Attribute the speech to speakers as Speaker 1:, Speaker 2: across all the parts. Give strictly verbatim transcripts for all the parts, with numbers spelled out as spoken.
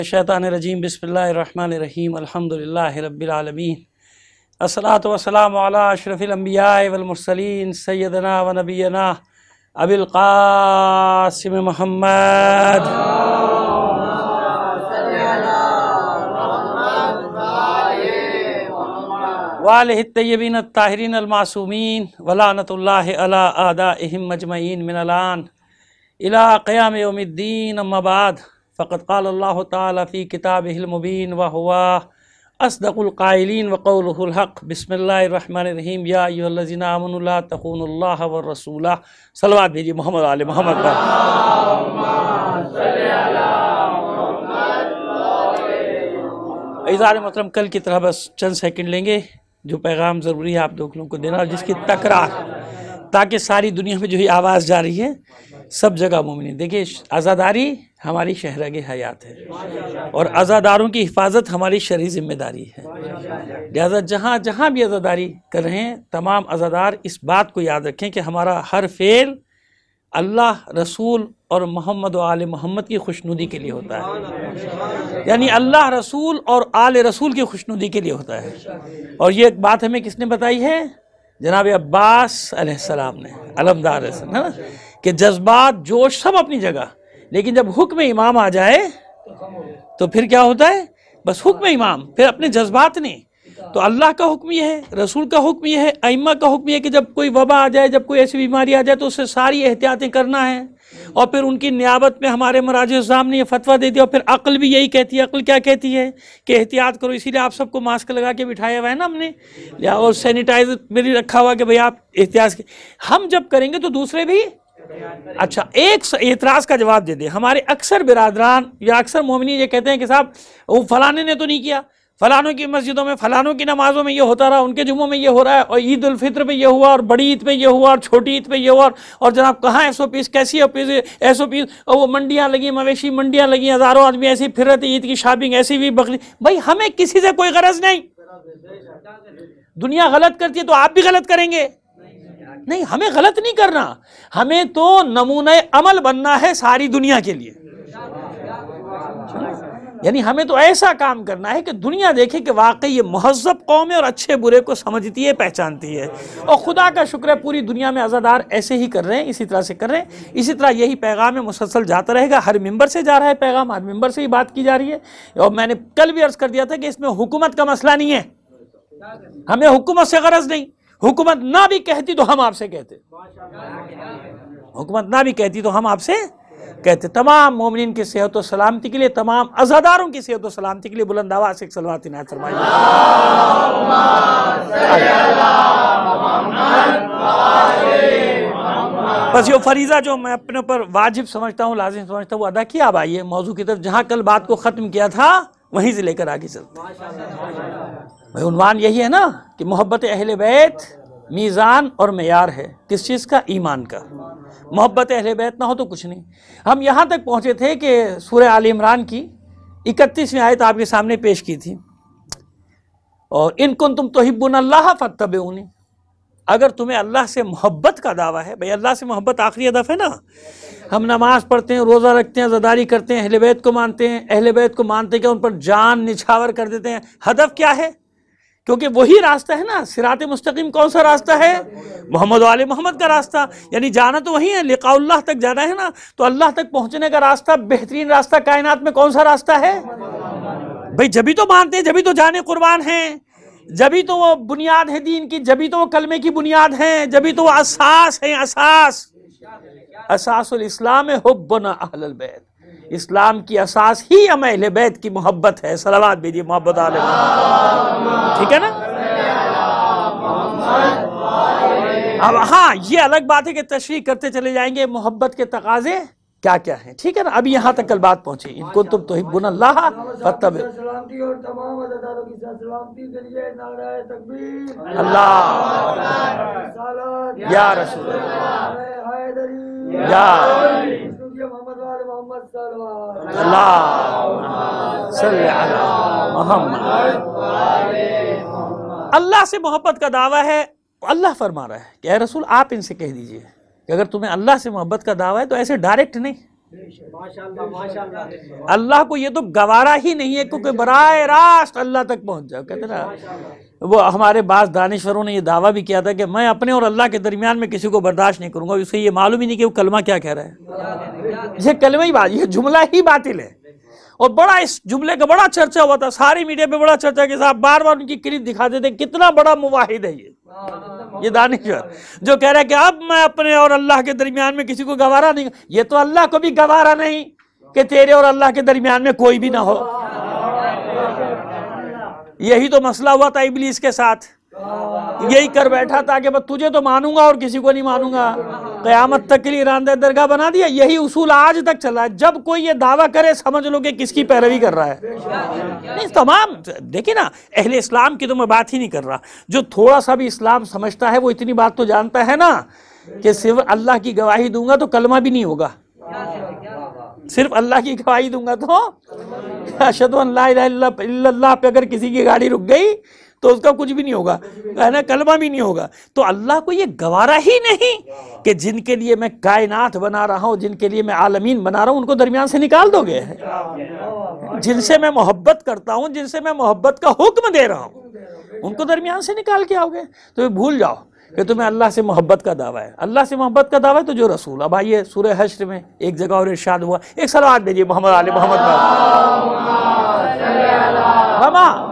Speaker 1: शैतानिर्रजीम बिस्मिल्लाहिर्रहमानिर्रहीम अल्हम्दुलिल्लाहि रब्बिल आलमीन अस्सलातु वस्सलामु अला अशरफिल अंबिया वल मुरसलीन सय्यदना व नबियना अबिल कासिम मुहम्मद वालिहि तय्यबीन अत्ताहिरीन अल-मासूमीन व लानतुल्लाहि अला आदाइहिम मजमईन मिनल आन इला क़याम यौमिद्दीन अम्मा बाद फ़क़द क़ाल अल्लाहु तआला फ़ी किताबिहिल मुबीन व हुवा अस्दक़ुल क़ाइलीन व क़ौलुहुल हक़ बिस्मिल्लाहिर रहमानिर रहीम या अय्युहल्लज़ीना आमनु ला तख़ूनुल्लाह व रसूला। सलवात भेजिए मोहम्मद आले मोहम्मद पर। इज़ार मोहतरम, कल की तरह बस चंद सेकंड लेंगे जो पैगाम ज़रूरी है आप लोगों को देना, जिसकी तकरार, ताकि सारी दुनिया में जो ही आवाज़ जा रही है सब जगह मोमिन। देखिए, आज़ादारी हमारी शहरग हयात है और आज़ादारों की हिफाजत हमारी शरई ज़िम्मेदारी है। लिहाजा जहाँ जहाँ भी आज़ादारी कर रहे हैं तमाम आज़ादार इस बात को याद रखें कि हमारा हर फेल अल्लाह, रसूल और मोहम्मद व आले मोहम्मद की खुशनुदी के लिए होता है, यानी अल्लाह, रसूल और आले रसूल की खुशनुदी के लिए होता है। और ये एक बात हमें किसने बताई है? जनाब अब्बास अलैहिस्सलाम ने, अलमदार है ना, कि जज्बात जोश सब अपनी जगह, लेकिन जब हुक्म इमाम आ जाए तो फिर क्या होता है? बस हुक्म इमाम, फिर अपने जज्बात नहीं। तो अल्लाह का हुक्म यह है, रसूल का हुक्म यह है, अइम्मा का हुक्म यह है कि जब कोई वबा आ जाए, जब कोई ऐसी बीमारी आ जाए तो उससे सारी एहतियातें करना है। और फिर उनकी नियाबत में हमारे मराजे सामने ये फतवा दे दिया। और फिर अक्ल भी यही कहती है। अक्ल क्या कहती है? कि एहतियात करो। इसीलिए आप सबको मास्क लगा के बिठाया हुआ है ना हमने, या और सैनिटाइजर में भी रखा हुआ कि भाई आप एहतियात। हम जब करेंगे तो दूसरे भी। अच्छा, एक एतराज़ का जवाब दे दे। हमारे अक्सर बिरादरान या अक्सर मोमिनी ये कहते हैं कि साहब वो फलाने ने तो नहीं किया, फलानों की मस्जिदों में, फलानों की नमाजों में ये होता रहा, उनके जुम्मों में ये हो रहा है, और ईद उल फित्र पे ये हुआ, और बड़ी ईद पे ये हुआ, और छोटी ईद पे ये हुआ। और जनाब कहाँ एस ओ पीस, कैसी एस ओ पीस, और वो मंडियाँ लगी, मवेशी मंडियाँ लगी, हज़ारों आदमी ऐसे फिर रहे थे, ईद की शॉपिंग ऐसी भी बकरी। भाई हमें किसी से कोई गरज नहीं। दुनिया गलत करती है तो आप भी गलत करेंगे? नहीं, हमें गलत नहीं करना, हमें तो नमूना अमल बनना है सारी दुनिया के लिए। यानी हमें तो ऐसा काम करना है कि दुनिया देखे कि वाकई ये महज़्ज़ब कौम है और अच्छे बुरे को समझती है, पहचानती है। और खुदा का शुक्र है पूरी दुनिया में आज़ादार ऐसे ही कर रहे हैं, इसी तरह से कर रहे हैं। इसी तरह यही पैगाम है, मुसलसल जाता रहेगा। हर मिंबर से जा रहा है पैगाम, हर मिंबर से ही बात की जा रही है। और मैंने कल भी अर्ज़ कर दिया था कि इसमें हुकूमत का मसला नहीं है, हमें हुकूमत से गरज नहीं। हुकूमत ना भी कहती तो हम आपसे कहते, हुकूमत ना भी कहती तो हम आपसे कहते। तमाम मोमिनीन की सेहत और सलामती के लिए, तमाम अज़ादारों की सेहत और सलामती के लिए बुलंद आवाज़ से सलवात इनायत फरमाइए। बस ये फरीज़ा जो मैं अपने ऊपर वाजिब समझता हूँ, लाजिम समझता हूँ, वो अदा किया। अब आइए मौजू की तरफ, जहाँ कल बात को ख़त्म किया था वहीं से लेकर आगे चलते हैं। उन्वान यही है ना कि मोहब्बत अहले बैत मीज़ान और मेयार है। किस चीज़ का? ईमान का। मोहब्बत अहले बैत ना हो तो कुछ नहीं। हम यहाँ तक पहुँचे थे कि सूरह आल इमरान की इकतीसवीं आयत आपके सामने पेश की थी, और इन कुंतुम तुहिब्बुनल्लाह फत्तबिऊनी। अगर तुम्हें अल्लाह से मोहब्बत का दावा है, भाई अल्लाह से मोहब्बत आखिरी हदफ है ना। हम नमाज़ पढ़ते हैं, रोज़ा रखते हैं, ज़दारी करते हैं, अहले बैत को मानते हैं, अहले बैत को मानते हैं कि उन पर जान निछावर कर देते हैं। हदफ क्या है? क्योंकि वही रास्ता है ना, सिराते मुस्तकीम कौन सा रास्ता है? मोहम्मद वाले मोहम्मद का रास्ता, यानी जाना तो वही है, लिकाउल्लाह तक जाना है ना। तो अल्लाह तक पहुंचने का रास्ता, बेहतरीन रास्ता कायनात में कौन सा रास्ता है? भाई जभी तो मानते हैं, जभी तो जाने कुर्बान हैं, जभी तो वो बुनियाद है दीन की, जभी तो वो कलमे की बुनियाद है, जभी तो वो असास है। असास असासुल इस्लाम है हुब्बुना अहलल बैत। इस्लाम की असास ही हम अहले बैत की मोहब्बत है। सलावत भेजिए मोहब्बत आले, ठीक है ना। अब हाँ, ये अलग बात है कि तशरीह करते चले जाएंगे मोहब्बत के तकाजे क्या क्या है, ठीक है ना। अभी यहाँ तक कल बात पहुंची, इनको तुम तुहिब्बुनल्लाह फत्तबिऊनी। अल्लाह या रसूल या अल्लाह सल्ली अला मोहम्मद। अल्लाह से मोहब्बत का दावा है। अल्लाह फरमा रहा है कि ऐ रसूल आप इनसे कह दीजिए कि अगर तुम्हें अल्लाह से मोहब्बत का दावा है तो ऐसे डायरेक्ट नहीं, अल्लाह को ये तो गवारा ही नहीं है क्योंकि बराह रास्त अल्लाह तक पहुंच जाओ। कहते ना वो हमारे बास दानिश्वरों ने ये दावा भी किया था कि मैं अपने और अल्लाह के दरमियान में किसी को बर्दाश्त नहीं करूंगा। उसे ये मालूम ही नहीं कि वो कलमा क्या कह रहा है, ये कलमा ही बात, ये जुमला ही बातिल है। और बड़ा इस जुमले का बड़ा चर्चा हुआ था, सारी मीडिया पे बड़ा चर्चा के साथ बार बार उनकी क्लिप दिखाते थे, कितना बड़ा मुवाहिद है ये ये दानिश्वर जो कह रहा है कि अब मैं अपने और अल्लाह के दरमियान में किसी को गवारा नहीं। ये तो अल्लाह को भी गवारा नहीं कि तेरे और अल्लाह के दरमियान में कोई भी ना हो। यही तो मसला हुआ था इब्लीस के साथ, यही कर बैठा था कि बस तुझे तो मानूंगा और किसी को नहीं मानूंगा, क़यामत तक के लिए रांदे दरगाह बना दिया। यही उसूल आज तक चला है। जब कोई ये दावा करे समझ लो कि किसकी पैरवी कर रहा है। नहीं तमाम देखिए ना, अहले इस्लाम की तो मैं बात ही नहीं कर रहा, जो थोड़ा सा भी इस्लाम समझता है वो इतनी बात तो जानता है ना कि सिर्फ अल्लाह की गवाही दूंगा तो कलमा भी नहीं होगा, सिर्फ अल्लाह की गवाही दूंगा तो अशहदु अन ला इलाहा इल्लल्लाह पे अगर किसी की गाड़ी रुक गई तो उसका कुछ भी नहीं होगा, है ना, कलमा भी नहीं होगा। तो अल्लाह को ये गवारा ही नहीं कि जिनके लिए मैं कायनात बना रहा हूँ, जिनके लिए मैं आलमीन बना रहा हूँ, उनको दरमियान से निकाल दोगे। जिनसे मैं मोहब्बत करता हूँ, जिनसे मैं मोहब्बत का हुक्म दे रहा हूँ, उनको दरमियान से निकाल के आओगे। तो भूल जाओ कि तुम्हें अल्लाह से मोहब्बत का दावा है। अल्लाह से मोहब्बत का दावा है तो जो रसूल। अब आइए सूरह हश्र में एक जगह और इरशाद हुआ, एक सलावत भेजिए मोहम्मद आले मोहम्मद पर।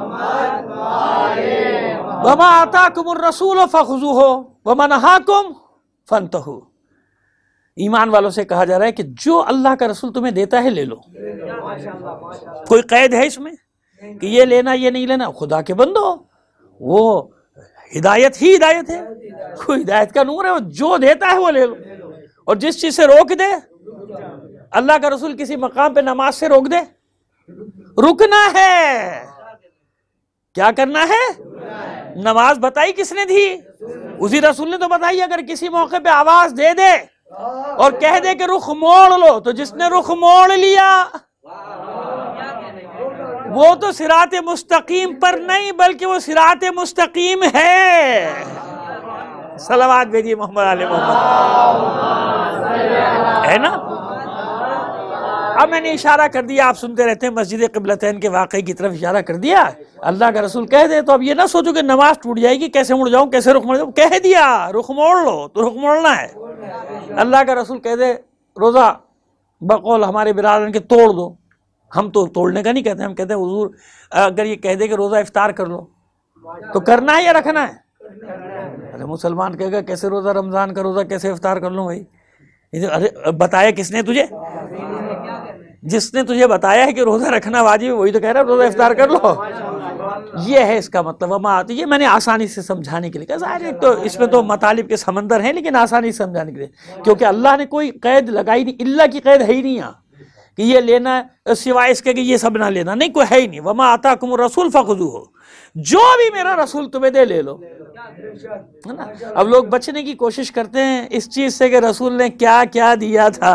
Speaker 1: वमा आताकुमुर रसूल फखुज़ूहु वमा नहाकुम फंतहू। ईमान वालों से कहा जा रहा है कि जो अल्लाह का रसूल तुम्हें देता है ले लो। कोई कैद है इसमें कि ये लेना ये नहीं लेना? खुदा के बंदो, वो हिदायत ही हिदायत है, कोई हिदायत का नूर है, वो जो देता है वो ले लो। और जिस चीज से रोक दे, अल्लाह का रसूल किसी मकाम पे नमाज से रोक दे, रुकना है। क्या करना है? नमाज बताई किसने दी? उसी रसूल ने तो बताई। अगर किसी मौके पे आवाज दे दे और कह दे कि रुख मोड़ लो, तो जिसने रुख मोड़ लिया वो तो सिराते मुस्तकीम पर नहीं बल्कि वो सिराते मुस्तकीम है। सलावत भेजिए मोहम्मद आले मोहम्मद, है ना। अब मैंने इशारा कर दिया, आप सुनते रहते हैं, मस्जिद क़िबलतैन के वाक़े की तरफ इशारा कर दिया। अल्लाह का रसूल कह दे तो अब ये ना सोचो कि नमाज टूट जाएगी, कैसे मुड़ जाऊं, कैसे रुख मोड़ जाऊं। कह दिया रुख मोड़ लो तो रुख मोड़ना है। अल्लाह का रसूल कह दे रोज़ा बकौल हमारे बिरादरन के तोड़ दो, हम तो तोड़ने का नहीं कहते, हम कहते हैं हुजूर अगर ये कह दे कि रोज़ा इफ्तार कर लो तो करना है या रखना है? अरे मुसलमान कहेगा कैसे रोज़ा, रमज़ान का रोज़ा कैसे इफ्तार कर लूँ भाई? अरे बताया किसने तुझे? जिसने तुझे बताया है कि रोज़ा रखना वाजिब है वही तो कह रहा है रोज़ा इफ्तार कर लो। ये है इसका मतलब। अमा आती ये मैंने आसानी से समझाने के लिए कहा। एक तो इसमें तो मतालिब के समंदर हैं, लेकिन आसानी से समझाने के लिए, क्योंकि अल्लाह ने कोई कैद लगाई नहीं, इल्ला की कैद है ही नहीं यहाँ कि ये लेना है सिवाय इसके कि ये सब ना लेना, नहीं, कोई है ही नहीं। वमा आताकुमुर रसूल फखुज़ूहु, जो भी मेरा रसूल तुम्हें दे ले लो, है ना। अब लोग बचने की कोशिश करते हैं इस चीज से कि रसूल ने क्या क्या दिया था,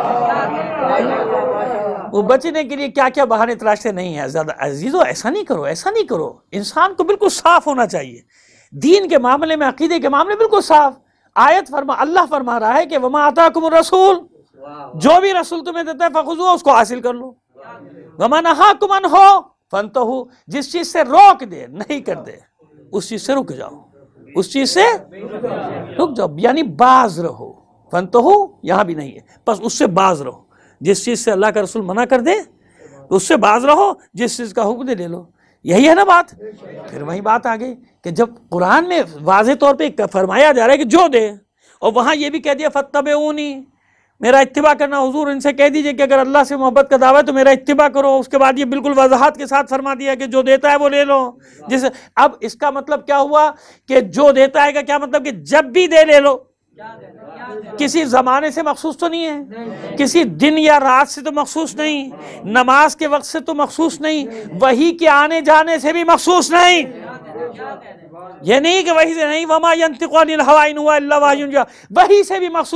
Speaker 1: वो बचने के लिए क्या क्या बहाने तलाशते नहीं है। ज्यादा अजीजों ऐसा नहीं करो, ऐसा नहीं करो। इंसान को बिल्कुल साफ होना चाहिए दीन के मामले में, अकीदे के मामले बिल्कुल साफ। आयत फरमा, अल्लाह फरमा रहा है कि वमा आताकुमुर रसूल, जो भी रसूल तुम्हें देता है फखुज़ू उसको हासिल कर लो। वमा नहाकुम अन्हु फंतहू, जिस चीज से रोक दे नहीं कर दे उस चीज से रुक जाओ, उस चीज से रुक जाओ, यानी बाज रहो। फंतहू यहाँ भी नहीं है, बस उससे बाज रहो। जिस चीज से अल्लाह का रसूल मना कर दे तो उससे बाज रहो, जिस चीज का हुक्म दे ले लो। यही है ना बात। फिर वही बात आ गई कि जब कुरान में वाज़े तौर पे फरमाया जा रहा है कि जो दे, और वहां ये भी कह दिया फत्तबिऊनी, मेरा इत्तिबा करना। हुजूर इनसे कह दीजिए कि अगर अल्लाह से मोहब्बत का दावा है तो मेरा इत्तिबा करो। उसके बाद ये बिल्कुल वजाहत के साथ फरमा दिया कि जो देता है वो ले लो। जिस अब इसका मतलब क्या हुआ कि जो देता है का क्या मतलब कि जब भी दे ले लो। किसी जमाने से मखसूस तो नहीं है, किसी दिन या रात से तो मखसूस नहीं, नमाज के वक्त से तो मखसूस नहीं, वही के आने जाने से भी मखसूस नहीं। ये नहीं कि वही से नहीं, वमा यंतिक़ु अनिल हवा इन हुवा इल्ला वह्युन युहा, वही से भी मखसूस।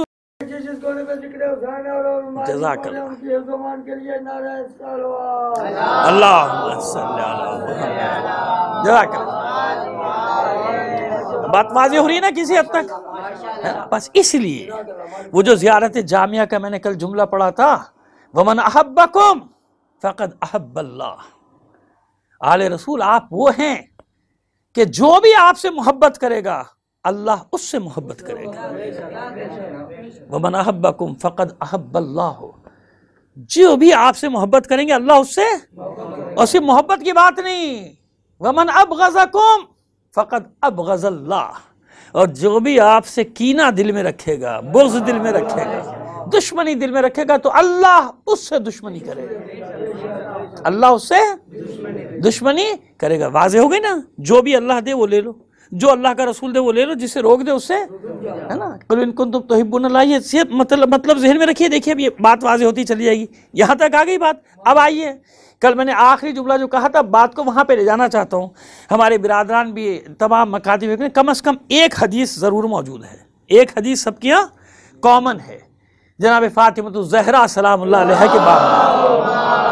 Speaker 1: बात वाज़ेह हो रही है ना किसी हद तक। बस इसलिए वो जो ज़ियारत जामिया का मैंने कल जुमला पढ़ा था, वमन अहब्बकुम फ़क़द अहब्बल्लाह। आले रसूल आप वो हैं कि जो भी आपसे मोहब्बत करेगा अल्लाह उससे मोहब्बत करेगा। वमन अहब्बकुम फ़क़द अहब्बल्लाह, जो भी आपसे मोहब्बत करेंगे अल्लाह उससे, और सिर्फ मोहब्बत की बात नहीं, वमन अबग़ज़कुम फ़क़द अबग़ज़ल्लाह, और जो भी आपसे कीना दिल में रखेगा, बुग़्ज़ दिल में रखेगा, दुश्मनी दिल में रखेगा तो अल्लाह उससे दुश्मनी करेगा, अल्लाह उससे दुश्मनी करेगा। वाज़ेह हो गई ना, जो भी अल्लाह दे वो ले लो, जो अल्लाह का रसूल दे वो ले लो, जिससे रोक दे उससे, है ना। कुल इन कुंतुम तुहिब्बूनल्लाह, ये मतलब मतलब ज़हन में रखिए। देखिए अब ये बात वाज़ेह होती चली जाएगी। यहाँ तक आ गई बात। अब आइए, कल मैंने आखिरी जुमला जो कहा था, बात को वहाँ पे ले जाना चाहता हूँ। हमारे बिरादरान भी तमाम मकातिब में कम अज़ कम एक हदीस ज़रूर मौजूद है, एक हदीस सबके यहाँ कॉमन है, जनाब फ़ातिमा ज़हरा सलामुल्लाह अलैहा के बारे।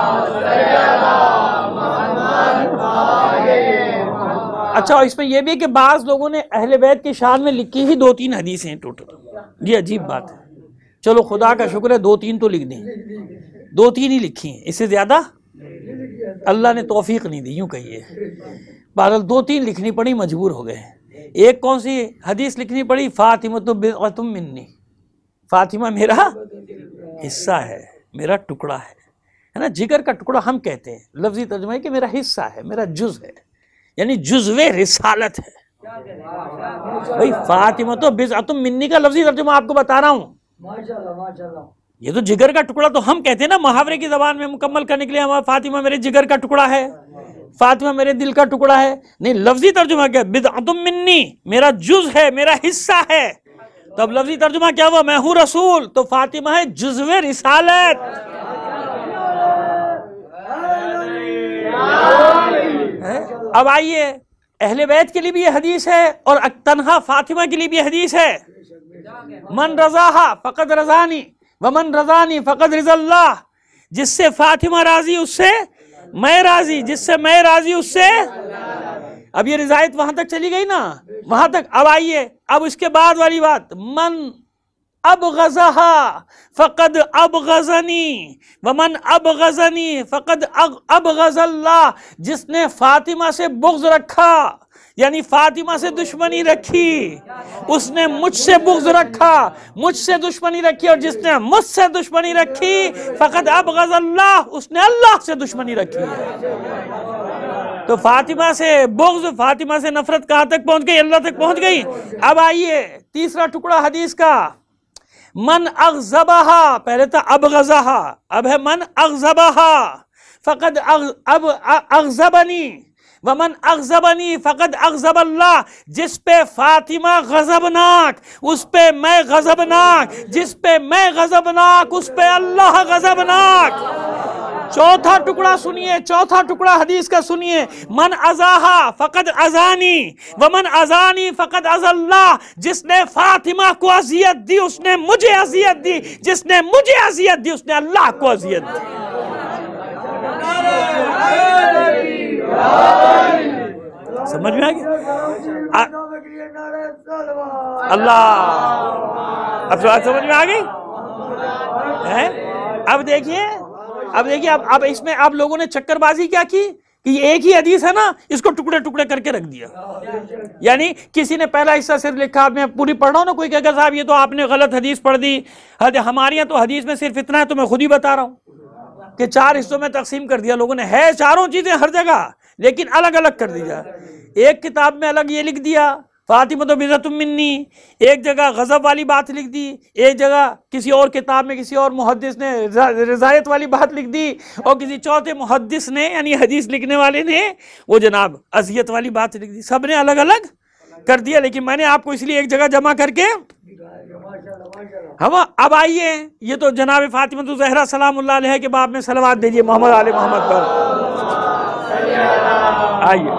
Speaker 1: अच्छा, और इसमें यह भी है कि बाज़ लोगों ने अहले बैत की शान में लिखी ही दो तीन हदीसें हैं टोटल। ये अजीब बात है। चलो खुदा का शुक्र है दो तीन तो लिख दी, दो तीन ही लिखी हैं, इससे ज़्यादा अल्लाह ने तौफीक नहीं दी, यूँ कहिए। बहरहाल दो तीन लिखनी पड़ी, मजबूर हो गए। एक कौन सी हदीस लिखनी पड़ी? फ़ातिमा तो बिज़अतुम मिन्नी, फ़ातिमा मेरा हिस्सा है, मेरा टुकड़ा है, है ना। जिगर का टुकड़ा हम कहते हैं, लफ्ज़ी तर्जुमा है कि मेरा हिस्सा है, मेरा जुज़ है, यानी जुज़्वे रिसालत है। भाई फ़ातिमा तो बिज़अतुम मिन्नी का लफ्ज़ी तर्जुमा आपको बता रहा हूँ। माशाअल्लाह माशाअल्लाह। ये तो जिगर का टुकड़ा तो हम कहते हैं ना, मुहावरे की ज़बान में मुकम्मल करने के लिए, हमारा फ़ातिमा मेरे जिगर का टुकड़ा है, फ़ातिमा मेरे दिल का टुकड़ा है। नहीं, लफ्ज़ी तर्जुमा क्या? बिज़अतुम मिन्नी, मेरा जुज़ है, मेरा हिस्सा है। तब लफ्ज़ी तर्जुमा क्या हुआ? मैं हूँ रसूल, तो फ़ातिमा है जुज़्वे रिसालत। अब आइए, अहले बैत के लिए भी ये हदीस है और तन्हा फ़ातिमा के लिए भी हदीस है। मन रज़ाहा फ़क़द रज़ानी व मन रज़ानी फ़क़द रिज़ल्लाह, जिससे फ़ातिमा राज़ी उससे मैं राज़ी, जिससे मैं राज़ी उससे। अब ये रिज़ायत वहां तक चली गई ना, वहां तक। अब आइए, अब इसके बाद वाली बात, मन अबग़ज़हा फ़क़द अबग़ज़नी व मन अबग़ज़नी फ़क़द अबग़ज़ल्लाह, जिसने फ़ातिमा से बुग़्ज़ रखा, यानी फ़ातिमा से दुश्मनी रखी, उसने मुझसे बुग़्ज़ रखा, मुझसे दुश्मनी रखी, और जिसने मुझसे दुश्मनी रखी फ़क़द अबग़ज़ल्लाह, उसने अल्लाह से दुश्मनी रखी है। तो फ़ातिमा से बुग़्ज़, फ़ातिमा से नफ़रत कहाँ तक पहुँच गई? अल्लाह तक पहुँच गई। अब आइए तीसरा टुकड़ा हदीस का, मन अग़ज़बहा, पहले था अबग़ज़हा, अब है मन अग़ज़बहा फ़क़द अब अग़ज़बनी व मन अग़ज़बनी फ़क़द अग़ज़बल्लाह, जिस पे फ़ातिमा गज़बनाक उस पे मैं गज़बनाक, जिस पे मैं गज़बनाक उस पे अल्लाह गज़बनाक। चौथा टुकड़ा सुनिए, चौथा टुकड़ा हदीस का सुनिए, मन अज़ाहा फ़क़द अज़ानी व मन अज़ानी फ़क़द अज़ल्लाह, जिसने फ़ातिमा को अज़ियत दी उसने मुझे अज़ियत दी, जिसने मुझे अज़ियत दी उसने अल्लाह को अज़ियत दी। समझ में आ गया? अल्लाह, अब समझ में आ गई है? अब देखिए, अब देखिए, अब अब इसमें आप लोगों ने चक्करबाजी क्या की कि ये एक ही हदीस है ना, इसको टुकड़े टुकड़े करके रख दिया। यानी किसी ने पहला हिस्सा सिर्फ लिखा, मैं पूरी पढ़ रहा हूँ ना, कोई कहेगा साहब ये तो आपने गलत हदीस पढ़ दी, हमारे यहाँ तो हदीस में सिर्फ इतना है, तो मैं खुद ही बता रहा हूँ कि चार हिस्सों में तकसीम कर दिया लोगों ने। है चारों चीजें हर जगह, लेकिन अलग अलग कर दिया। एक किताब में अलग ये लिख दिया फ़ातिमा तो बिज़अतुम मिन्नी, एक जगह गज़ब वाली बात लिख दी, एक जगह किसी और किताब में किसी और मुहद्दिस ने रिज़ायत वाली बात लिख दी, और किसी चौथे मुहद्दिस ने यानी हदीस लिखने वाले ने वो जनाब अज़ियत वाली बात लिख दी। सब ने अलग अलग कर दिया, लेकिन मैंने आपको इसलिए एक जगह जमा करके हम। अब आइए, ये तो जनाब फ़ातिमा तो ज़हरा सलामुल्लाह अलैहा के बाब में सलावत भेजिए मोहम्मद आले मोहम्मद पर। आइए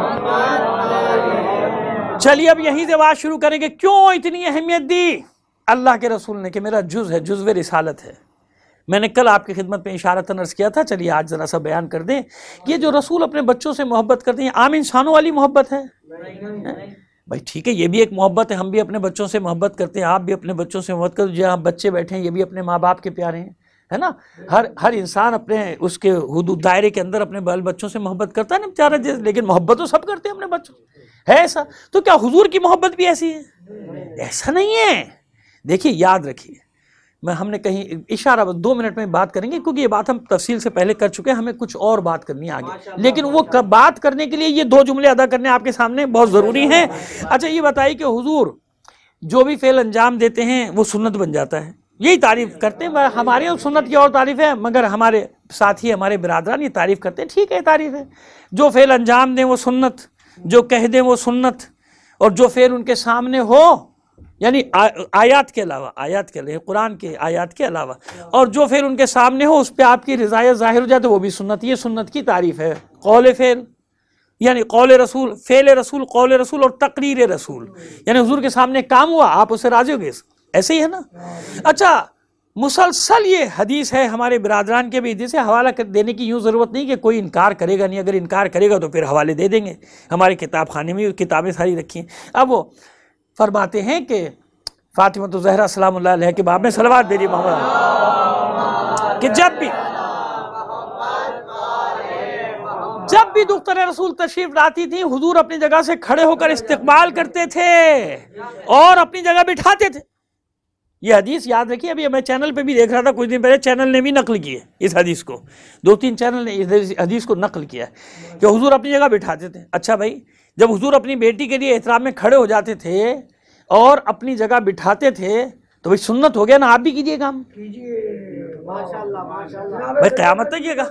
Speaker 1: चलिए अब यहीं से बात शुरू करेंगे, क्यों इतनी अहमियत दी अल्लाह के रसूल ने कि मेरा जुज़ है, जुज़्वे रिसालत है। मैंने कल आपकी खिदमत में इशारतन अर्ज़ किया था, चलिए आज ज़रा सा बयान कर दें। ये जो रसूल अपने बच्चों से मोहब्बत करते हैं, आम इंसानों वाली मोहब्बत है? भाई ठीक है, ये भी एक मोहब्बत है, हम भी अपने बच्चों से मोहब्बत करते हैं, आप भी अपने बच्चों से मोहब्बत करते हैं। जहाँ बच्चे बैठे हैं ये भी अपने माँ बाप के प्यारे हैं, है ना। हर हर इंसान अपने उसके हुदूद दायरे के अंदर अपने बाल बच्चों से मोहब्बत करता है ना बेचारा, लेकिन मोहब्बत तो सब करते हैं अपने बच्चों से, है ऐसा। तो क्या हुजूर की मोहब्बत भी ऐसी है? ऐसा नहीं है। देखिए याद रखिए, मैं हमने कहीं इशारा दो मिनट में बात करेंगे, क्योंकि ये बात हम तफसील से पहले कर चुके हैं, हमें कुछ और बात करनी है आगे, लेकिन वो कब बात करने के लिए ये दो जुमले अदा करने आपके सामने बहुत ज़रूरी हैं। अच्छा ये बताइए कि हुजूर जो भी फेल अंजाम देते हैं वो सुन्नत बन जाता है, यही तारीफ करते हैं। हमारे यहाँ सुन्नत की और तारीफ है, मगर हमारे साथी हमारे बिरादरान ये तारीफ करते हैं, ठीक है तारीफ है। जो फेल अंजाम दें वो सुन्नत, जो कह दें वो सुन्नत, और जो फेल उनके सामने हो यानी आ, आयात के अलावा, आयात के अलावा कुरान के आयात के अलावा, और जो फेल उनके सामने हो उस पर आपकी रिजायत जाहिर हो जाए तो वो भी सुन्नत। ये सुन्नत की तारीफ है। कौल फेल यानी कौल रसूल, फेल रसूल, कौल रसूल और तकरीर रसूल, यानी हुजूर के सामने काम हुआ आप उससे राजी हो गए, ऐसे ही है ना। अच्छा मुसलसल ये हदीस है, हमारे बिरादरान के भी हदीस से हवाला कर देने की यूँ ज़रूरत नहीं कि कोई इनकार करेगा नहीं, अगर इनकार करेगा तो फिर हवाले दे देंगे, हमारे किताब खाने में किताबें सारी रखी हैं। अब वो फरमाते हैं कि फातिमा तो ज़हरा सलामुल्लाह अलैहा के बाब में सलवात भेजी मोहम्मद कि जब भी जब भी दुख्तर रसूल तशरीफ लाती थी हुजूर अपनी जगह से खड़े होकर इस्तकबाल करते थे और अपनी जगह बिठाते थे। ये हदीस याद रखिए, अभी मैं चैनल पे भी देख रहा था कुछ दिन पहले, चैनल ने भी नकल की है इस हदीस को, दो तीन चैनल ने इस हदीस को नकल किया है कि हुजूर अपनी जगह बिठाते थे। अच्छा भाई, जब हुजूर अपनी बेटी के लिए एहतराम में खड़े हो जाते थे और अपनी जगह बिठाते थे तो भाई सुन्नत हो गया ना, आप भी कीजिए काम, माशाअल्लाह माशाअल्लाह भाई, क़यामत तक कीजिएगा।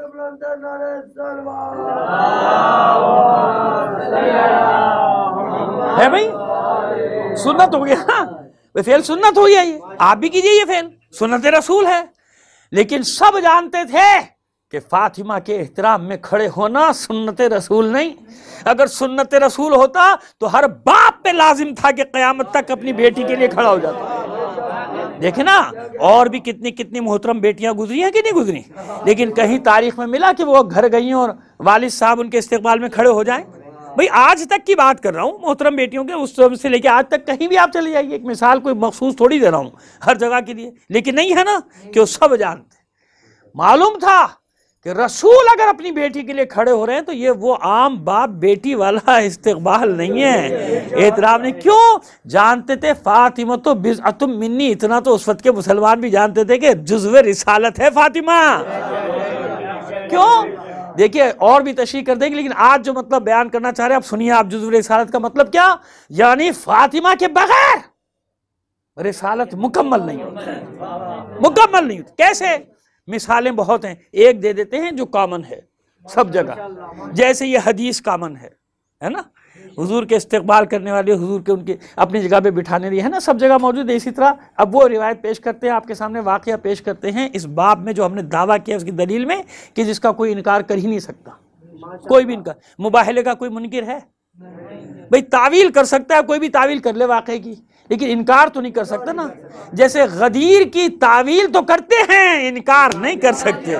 Speaker 1: है भाई, सुन्नत हो गया ना, वे फेल सुन्नत हो गया, ये आप भी कीजिए, ये फेल सुन्नत रसूल है। लेकिन सब जानते थे कि फातिमा के एहतराम में खड़े होना सुन्नत रसूल नहीं। अगर सुन्नत रसूल होता तो हर बाप पे लाजिम था कि क़यामत तक अपनी बेटी के लिए खड़ा हो जाता। देखे ना, और भी कितनी कितनी मोहतरम बेटियां गुजरी हैं कि नहीं गुजरी, लेकिन कहीं तारीख में मिला कि वो घर गई और वालिद साहब उनके इस्तेकबाल में खड़े हो जाएं। भाई आज तक की बात कर रहा हूँ मोहतरम बेटियों के, उस समय से लेके आज तक कहीं भी आप चले जाइए, एक मिसाल कोई मखसूस थोड़ी दे रहा हूँ हर जगह के लिए, लेकिन नहीं है ना कि वो सब जानते। मालूम था कि रसूल अगर अपनी बेटी के लिए खड़े हो रहे हैं तो ये वो आम बाप बेटी वाला इस्तकबाल नहीं है, एहतराम नहीं। क्यों? जानते थे फातिमा तो बिज़अतुम मिन्नी, इतना तो उस वक्त के मुसलमान भी जानते थे कि जुज़्वे रिसालत है फातिमा। क्यों? देखिए और भी तशरीह कर देंगे, लेकिन आज जो मतलब बयान करना चाह रहे हैं आप सुनिए। आप जुज़्वे रिसालत का मतलब क्या, यानी फातिमा के बगैर रिसालत मुकम्मल नहीं होती, मुकम्मल नहीं होती। कैसे? मिसालें बहुत हैं, एक दे देते हैं जो कॉमन है सब जगह, जैसे ये हदीस कॉमन है, है ना, हुजूर के इस्तकबाल करने वाले, हुजूर के उनके अपनी जगह पे बिठाने लिए, है ना, सब जगह मौजूद है। इसी तरह अब वो रिवायत पेश करते हैं आपके सामने, वाक़या पेश करते हैं इस बाब में जो हमने दावा किया उसकी दलील में कि जिसका कोई इनकार कर ही नहीं सकता, कोई भी इनकार। मुबाहले का कोई मुनकिर है? भाई तावील कर सकता है, कोई भी तावील कर ले वाक़े की, लेकिन इनकार तो नहीं कर सकता ना। जैसे गदीर की तावील तो करते हैं, इनकार नहीं कर सकते,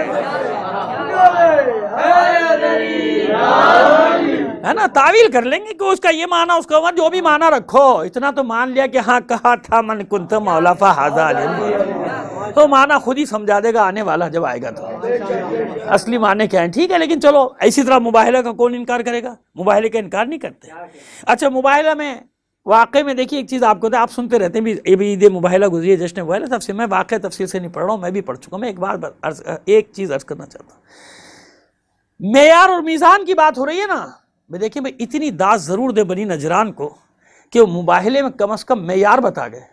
Speaker 1: है ना। तावील कर लेंगे कि उसका ये माना, उसका जो भी माना रखो, इतना तो मान लिया कि हाँ कहा था मन कुंत मौला फहाजा, तो माना खुद ही समझा देगा आने वाला जब आएगा तो असली माने क्या है, ठीक है। लेकिन चलो इसी तरह मुबाहिला का कौन इनकार करेगा, मुबाहिले का इनकार नहीं करते। अच्छा मुबाहिला में वाक़े में देखिए एक चीज़ आपको तो आप सुनते रहते हैं, भी भी ईद मुबाहिला गुजरी है, जश्न मुबाहिला, तब से मैं वाक़े तफसील से नहीं पढ़ रहा हूँ, मैं भी पढ़ चुका हूँ। मैं एक बार एक चीज़ अर्ज़ करना चाहता हूँ, मेयार और मीज़ान की बात हो रही है ना, मैं देखिए मैं इतनी दाद ज़रूर दे बनी नजरान को कि वो मुबाहिले में कम अज़ कम मेयार बता गए।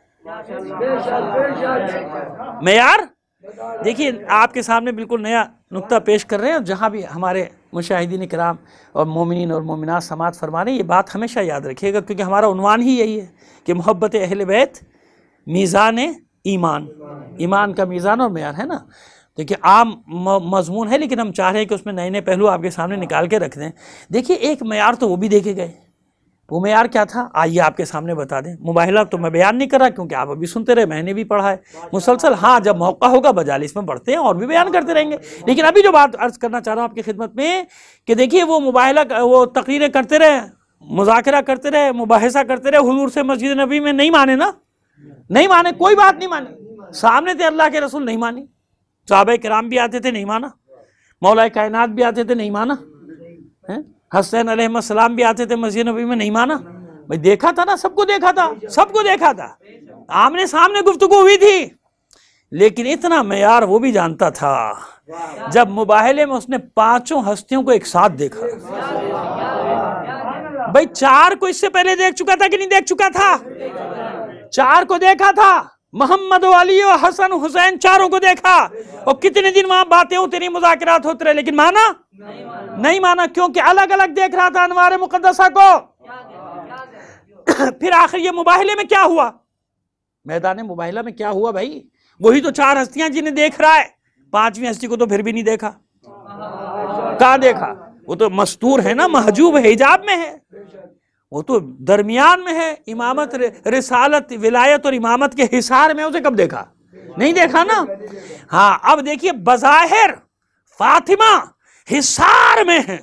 Speaker 1: मेयार देखिए आपके सामने बिल्कुल नया नुक्ता पेश कर रहे हैं, जहाँ भी हमारे मुशाहिदीन किराम और मोमिनीन और मोमिनात समात फरमा रहे हैं, ये बात हमेशा याद रखिएगा, क्योंकि हमारा उन्वान ही यही है कि मोहब्बत अहले बैत मीज़ान ईमान, ईमान का मीज़ान और मेयार है ना। देखिए आम मजमून है, लेकिन हम चाह रहे हैं कि उसमें नए नए पहलू आपके सामने निकाल के रख दें। देखिए एक मेयार तो वो भी देखे गए, वो मेयार क्या था आइए आपके सामने बता दें। मुबाहिला तो मैं बयान नहीं कर रहा क्योंकि आप अभी सुनते रहे, मैंने भी पढ़ा है मुसलसल। हाँ जब मौका होगा बजालिस में बढ़ते हैं और भी बयान करते रहेंगे, लेकिन अभी जो बात अर्ज करना चाह रहा हूँ आपकी खिदमत में कि देखिए वो मुबाहिला वो तकरीरें करते रहे, मुज़ाकरा करते रहे, मुबाहिसा करते रहे, हुजूर से मस्जिद नबी में नहीं माने ना, नहीं माने, कोई बात नहीं मानी, सामने थे अल्लाह के रसूल नहीं मानी, सहाबा किराम भी आते थे, नहीं माना। मौला कायनात भी आते थे, नहीं माना। हसैन अलैहिस्सलाम भी आते थे मस्जिद नबी में, नहीं माना। भाई देखा था ना, सबको देखा था, सबको देखा था, आमने सामने गुफ्तगू हुई थी। लेकिन इतना मेयार वो भी जानता था, जब मुबाहले में उसने पांचों हस्तियों को एक साथ देखा। भाई चार को इससे पहले देख चुका था कि नहीं देख चुका था? चार को देखा था, मोहम्मद अली और हसन हुसैन चारों को देखा। और कितने दिन वहां बातें होती रही, मुज़ाकरात होते रहे, लेकिन माना नहीं माना, क्योंकि अलग अलग देख रहा था अनवार मुक़द्दसा को। फिर आखिर ये मुबाहले में क्या हुआ? मैदान मुबाहला में क्या हुआ भाई? वही तो चार हस्तियां जिन्हें देख रहा है, पांचवी हस्ती को तो फिर भी नहीं देखा। कहाँ देखा? वो तो मस्तूर है ना, महजूब है, हिजाब में है, वो तो दरमियान में है। इमामत, रिसालत, विलायत और इमामत के हिसार में, उसे कब देखा? नहीं देखा ना। हाँ, अब देखिए, बज़ाहिर फातिमा हिसार में है,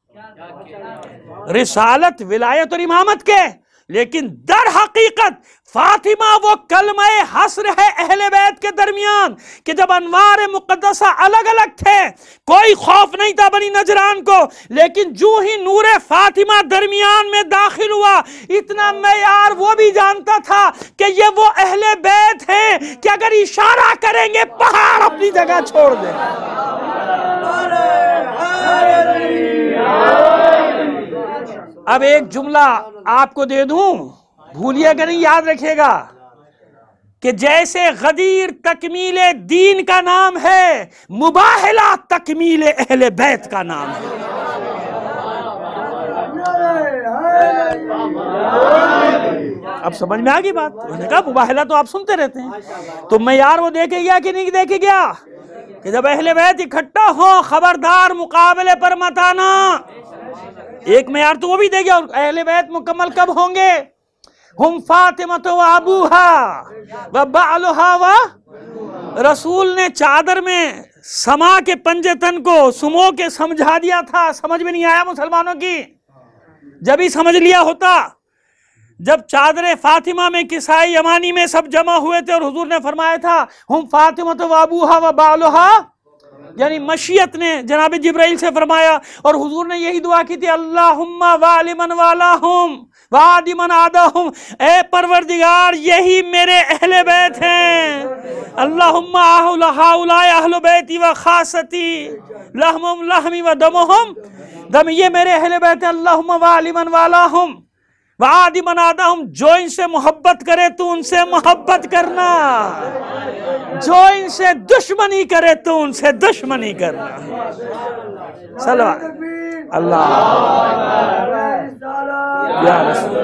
Speaker 1: रिसालत, विलायत और इमामत के, लेकिन दर हकीकत फातिमा वो कलमा हस्र है अहले बैत के दरमियान, कि जब अनवार मुक़द्दसा अलग अलग थे, कोई खौफ नहीं था बनी नजरान को, लेकिन जो ही नूरे फातिमा दरमियान में दाखिल हुआ, इतना मेयार वो भी जानता था कि ये वो अहले बैत हैं कि अगर इशारा करेंगे पहाड़ अपनी जगह छोड़ दें। अब एक जुमला आपको दे दूं, भूलिएगा नहीं, याद रखिएगा, कि जैसे गदीर तकमीले दीन का नाम है, मुबाहला तकमीले अहले बैत का नाम है। अब समझ में आ गई बात? मैंने कहा मुबाहला तो आप सुनते रहते हैं, तो मैं यार वो देखे गया कि नहीं देखे गया, कि जब अहले बैत इकट्ठा हो, खबरदार मुकाबले पर मत आना। एक मेयार तो वो भी दे गया। और अहले बैत मुकम्मल कब होंगे? हुम फातिमा तो अबूहा व बालुहा व, रसूल ने चादर में समा के पंजतन को सुमो के समझा दिया था। समझ में नहीं आया मुसलमानों की? जब ही समझ लिया होता, जब चादर फातिमा में किसाई यमानी में सब जमा हुए थे और हुजूर ने फरमाया था हुम फातिमा तो अबूहा व बालुहा, यानी मशीयत ने जनाब जिब्राइल से फरमाया, और हुजूर ने यही दुआ की थी, अल्लाहुम्मा वालिमन वालाहुम वादिमन आदाहुम, ए परवरदिगार यही मेरे अहले बैत हैं। अल्लाहुम्मा हाउलाए अहले बैती व खासती लहमुम लहमी व दमुहुम दम, ये मेरे अहले बैत हैं। अल्लाहुम्मा वालिमन वालाहुम वादिमन आदाहुम, जो इनसे मोहब्बत करे तो उनसे मोहब्बत करना, जो इनसे दुश्मनी करे तो उनसे दुश्मनी करना। सल्लल्लाहु अल्लाह या रसूल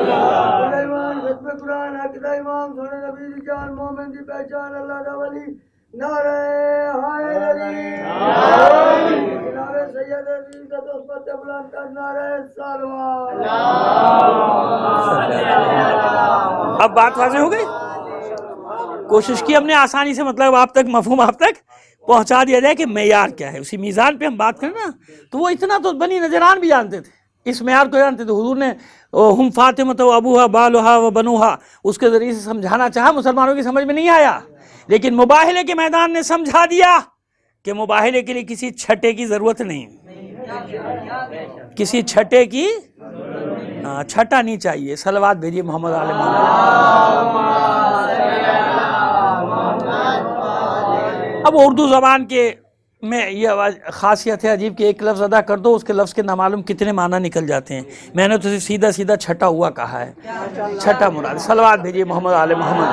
Speaker 1: अब बात वाज़ेह हो गई। कोशिश की हमने आसानी से, मतलब आप तक मफहूम आप तक पहुंचा दिया जाए कि मेयार क्या है। उसी मीज़ान पे हम बात करें ना, तो वो इतना तो बनी नजरान भी जानते थे, इस मेयार को जानते थे। हुजूर ने हुम फातिमा तो अबूहा बालुहा व बनूहा उसके ज़रिए से समझाना चाहा, मुसलमानों की समझ में नहीं आया, लेकिन मुबाहले के मैदान ने समझा दिया कि मुबाहले के लिए किसी छठे की ज़रूरत नहीं, किसी छठे की छठा नहीं चाहिए। सलवात भेजिए मोहम्मद आले मोहम्मद। अब उर्दू ज़बान के में ये आवाज़ खासियत है अजीब कि एक लफ्ज़ अदा कर दो, उसके लफ्ज़ के नामालूम कितने माना निकल जाते हैं। मैंने तो सीधा सीधा छठा हुआ कहा है, छठा मुराद। सलवात भेजिए मोहम्मद आले मोहम्मद।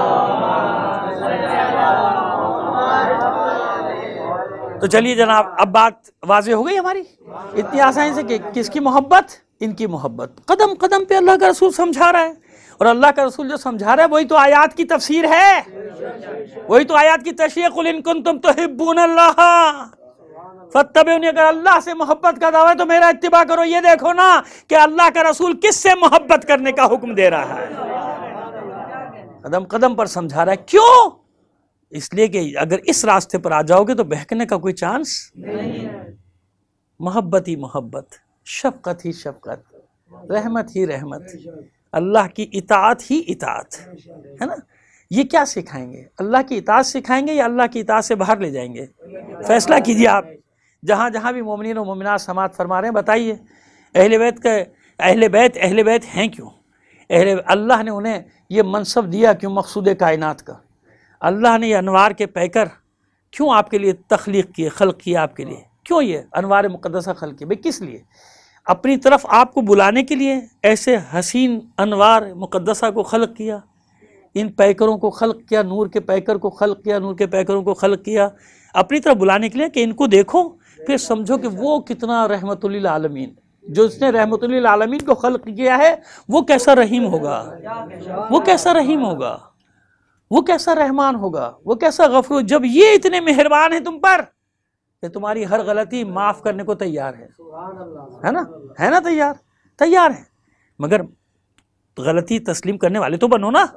Speaker 1: तो चलिए जनाब, अब बात वाज़ेह हो गई हमारी इतनी आसानी से कि किसकी मोहब्बत? इनकी मोहब्बत। कदम कदम पे अल्लाह का रसूल समझा रहा है, और अल्लाह का रसूल जो समझा रहा है वही तो आयात की तफसीर है, वही तो आयात की तशरीह। कुल इन कुंतुम तुहिब्बूनल्लाह फत्तबिऊनी, अगर अल्लाह से मोहब्बत का दावा है तो मेरा इत्तिबा करो। ये देखो ना कि अल्लाह का रसूल किससे मोहब्बत करने का हुक्म दे रहा है, कदम कदम पर समझा रहा है। क्यों? इसलिए कि अगर इस रास्ते पर आ जाओगे तो बहकने का कोई चांस नहीं है। मोहब्बत ही मोहब्बत, शफकत ही शफकत, रहमत ही रहमत, अल्लाह की इताअत ही इताअत, है ना। ये क्या सिखाएंगे? अल्लाह की इताअत सिखाएंगे या अल्लाह की इताअत से बाहर ले जाएंगे? फैसला कीजिए आप। जहाँ जहाँ भी मोमिनीन और मोमिनात समात फरमा रहे हैं, बताइए अहले बैत का अहले बैत अहले बैत हैं क्यों? अहले अल्लाह ने उन्हें ये मनसब दिया क्यों? मकसूद कायनात का अल्लाह ने ये अनवार के पैकर क्यों आपके लिए तख्लीक किए, खल्क किए आपके लिए? क्यों ये अनवार मुक़द्दसा खल्क किए? भाई किस लिए? अपनी तरफ आपको बुलाने के लिए ऐसे हसीन अनवार मुक़द्दसा को खल्क किया, इन पैकरों को खल्क किया, नूर के पैकर को खल्क किया, नूर के पैकरों को खल्क किया अपनी तरफ बुलाने के लिए कि इनको देखो, फिर समझो कि वो कितना रहमतुल लिल आलमीन, जो इसने रहमतुल लिल आलमीन को खल्क किया है वो कैसा रहीम होगा, वो कैसा रहीम होगा, वो कैसा रहमान होगा, वो कैसा गफूर। जब ये इतने मेहरबान है तुम पर कि तुम्हारी हर गलती माफ़ करने को तैयार है, है ना, है ना, तैयार तैयार है, मगर गलती तस्लीम करने वाले तो बनो ना,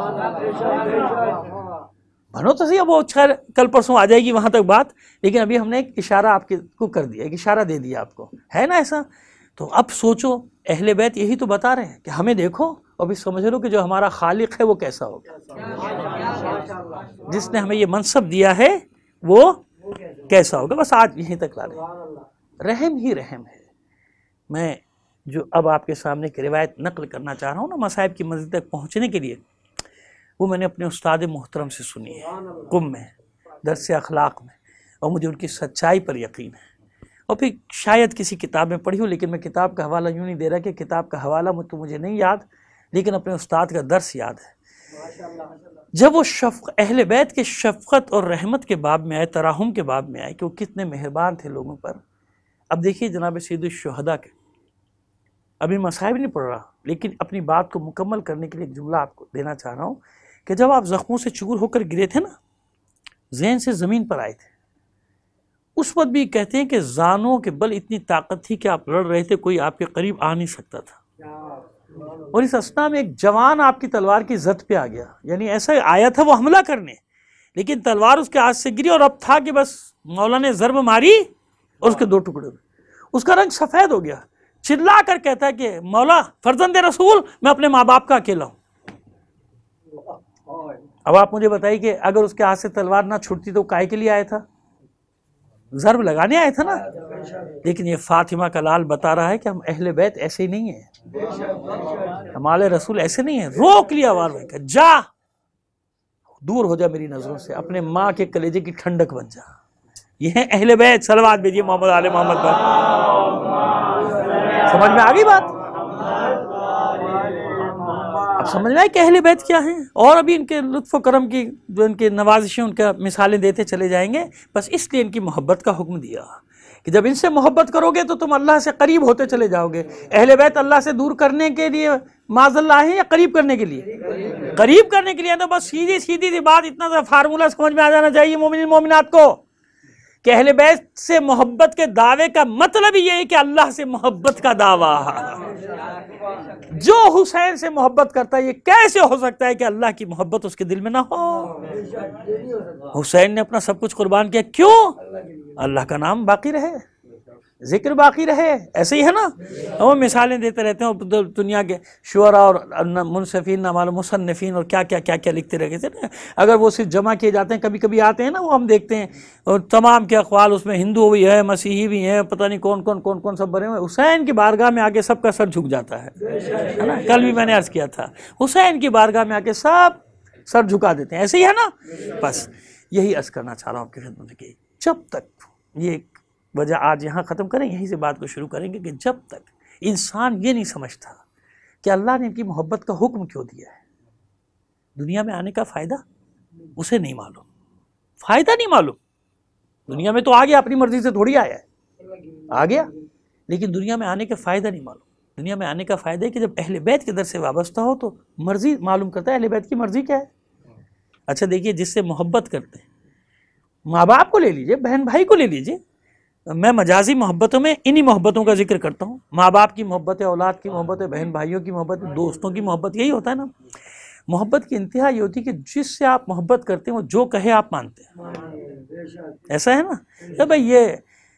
Speaker 1: बनो तो सही। अब वो खैर कल परसों आ जाएगी वहाँ तक बात, लेकिन अभी हमने एक इशारा आपके को कर दिया, एक इशारा दे दिया आपको, है ना ऐसा। तो अब सोचो, अहले बैत यही तो बता रहे हैं कि हमें देखो और भी समझ लो कि जो हमारा खालिक है वो कैसा होगा, जिसने हमें ये मनसब दिया है वो कैसा होगा। बस आज यहीं तक ला रहे, रहम ही रहम है। मैं जो अब आपके सामने की रिवायत नकल करना चाह रहा हूँ ना मसाइब की मंजिल तक पहुँचने के लिए, वो मैंने अपने उस्ताद मोहतरम से सुनी है, कुम में, दरस अखलाक में, और मुझे उनकी सच्चाई पर यकीन है। और फिर शायद किसी किताब में पढ़ी हो, लेकिन मैं किताब का हवाला यूँ नहीं दे रहा कि किताब का हवाला मुझे तो मुझे नहीं याद, लेकिन अपने उस्ताद का दर्स याद है। जब वो शफ़ अहले बैत के शफ़क़त और रहमत के बाब में आए, तराहुम के बाब में आए कि वो कितने मेहरबान थे लोगों पर। अब देखिए जनाब सैयदुश शुहदा के, अभी मसाइब नहीं पढ़ रहा, लेकिन अपनी बात को मुकम्मल करने के लिए एक जुमला आपको देना चाह रहा हूँ कि जब आप ज़ख्मों से चूर होकर गिरे थे ना, ज़हन से ज़मीन पर आए थे, उस वक्त भी कहते हैं कि जानों के बल इतनी ताकत थी कि आप लड़ रहे थे, कोई आपके करीब आ नहीं सकता था। और इस असना में एक जवान आपकी तलवार की जद पे आ गया, यानी ऐसा आया था वो हमला करने, लेकिन तलवार उसके हाथ से गिरी और अब था कि बस मौला ने ज़रब मारी और उसके दो टुकड़े हुए, उसका रंग सफ़ेद हो गया। चिल्ला कर कहता है कि मौला फर्जंद रसूल, मैं अपने माँ बाप का अकेला हूँ। अब आप मुझे बताइए कि अगर उसके हाथ से तलवार ना छूटती तो काहे के लिए आया था? ज़रब लगाने आया था ना। लेकिन ये फातिमा का लाल बता रहा है कि हम अहले बैत ऐसे ही नहीं है, हमारे रसूल ऐसे नहीं है। रोक लिया वार भाई का, जा दूर हो जा मेरी नजरों से, अपने माँ के कलेजे की ठंडक बन जा। ये है अहले बैत। सलवात भेजिए मोहम्मद आले मोहम्मद पर। समझ में आ गई बात? अब समझ में आए कि अहले बैत क्या हैं। और अभी इनके लुत्फ़ व करम की जो इनके नवाजिशें, उनका मिसालें देते चले जाएंगे। बस इसलिए इनकी मोहब्बत का हुक्म दिया कि जब इनसे मोहब्बत करोगे तो तुम अल्लाह से करीब होते चले जाओगे। अहले बैत अल्लाह से दूर करने के लिए माज़ल्लाह है या करीब करने के लिए? करीब करने के लिए। तो बस सीधी सीधी सी बात, इतना सा फार्मूला समझ में आ जाना चाहिए मोमिन मोमिनात को कि अहले बैत से मोहब्बत के दावे का मतलब ही ये है कि अल्लाह से मोहब्बत का दावा। जो हुसैन से मोहब्बत करता है, ये कैसे हो सकता है कि अल्लाह की मोहब्बत उसके दिल में ना हो? हुसैन ने अपना सब कुछ कुर्बान किया, क्यों? अल्लाह का नाम बाकी रहे, जिक्र बाकी रहे। ऐसे ही है ना। वो मिसालें देते रहते हैं दुनिया के शुअरा और मुनसफीन नामाल मुसन्निफीन और क्या क्या क्या क्या लिखते रहते थे ना। अगर वो सिर्फ जमा किए जाते हैं, कभी कभी आते हैं ना, वो हम देखते हैं और तमाम के अक़वाल उसमें हिंदू भी है, मसीही भी हैं, पता नहीं कौन कौन कौन कौन सब बने हुए। हुसैन की बारगाह में आके सबका सर झुक जाता है, है ना। कल भी मैंने अर्ज़ किया था, हुसैन की बारगाह में आके सब सर झुका देते हैं। ऐसे ही है ना। बस यही अर्ज़ करना चाह रहा हूँ आपकी खिदमत में कि जब तक ये वजह आज यहाँ ख़त्म करें, यहीं से बात को शुरू करेंगे कि जब तक इंसान ये नहीं समझता कि अल्लाह ने इनकी मोहब्बत का हुक्म क्यों दिया है, दुनिया में आने का फ़ायदा उसे नहीं मालूम, फ़ायदा नहीं मालूम। दुनिया में तो आ गया, अपनी मर्ज़ी से थोड़ी आया है, आ गया, लेकिन दुनिया में आने का फ़ायदा नहीं मालूम। दुनिया में आने का फ़ायदा है कि जब अहले बैत के दर से वाबस्ता हो तो मर्ज़ी मालूम करता है, अहले बैत की मर्ज़ी क्या है। अच्छा देखिए, जिससे मोहब्बत करते हैं, माँ बाप को ले लीजिए, बहन भाई को ले लीजिए, मैं मजाजी मोहब्बतों में इन्हीं मोहब्बतों का जिक्र करता हूँ। माँ बाप की मोहब्बत है, औलाद की मोहब्बत है, बहन भाइयों की मोहब्बत है, दोस्तों की मोहब्बत, यही होता है ना। मोहब्बत की इंतहा ये होती है कि जिससे आप मोहब्बत करते हैं वो जो कहे आप मानते हैं। ऐसा है ना। तो भाई ये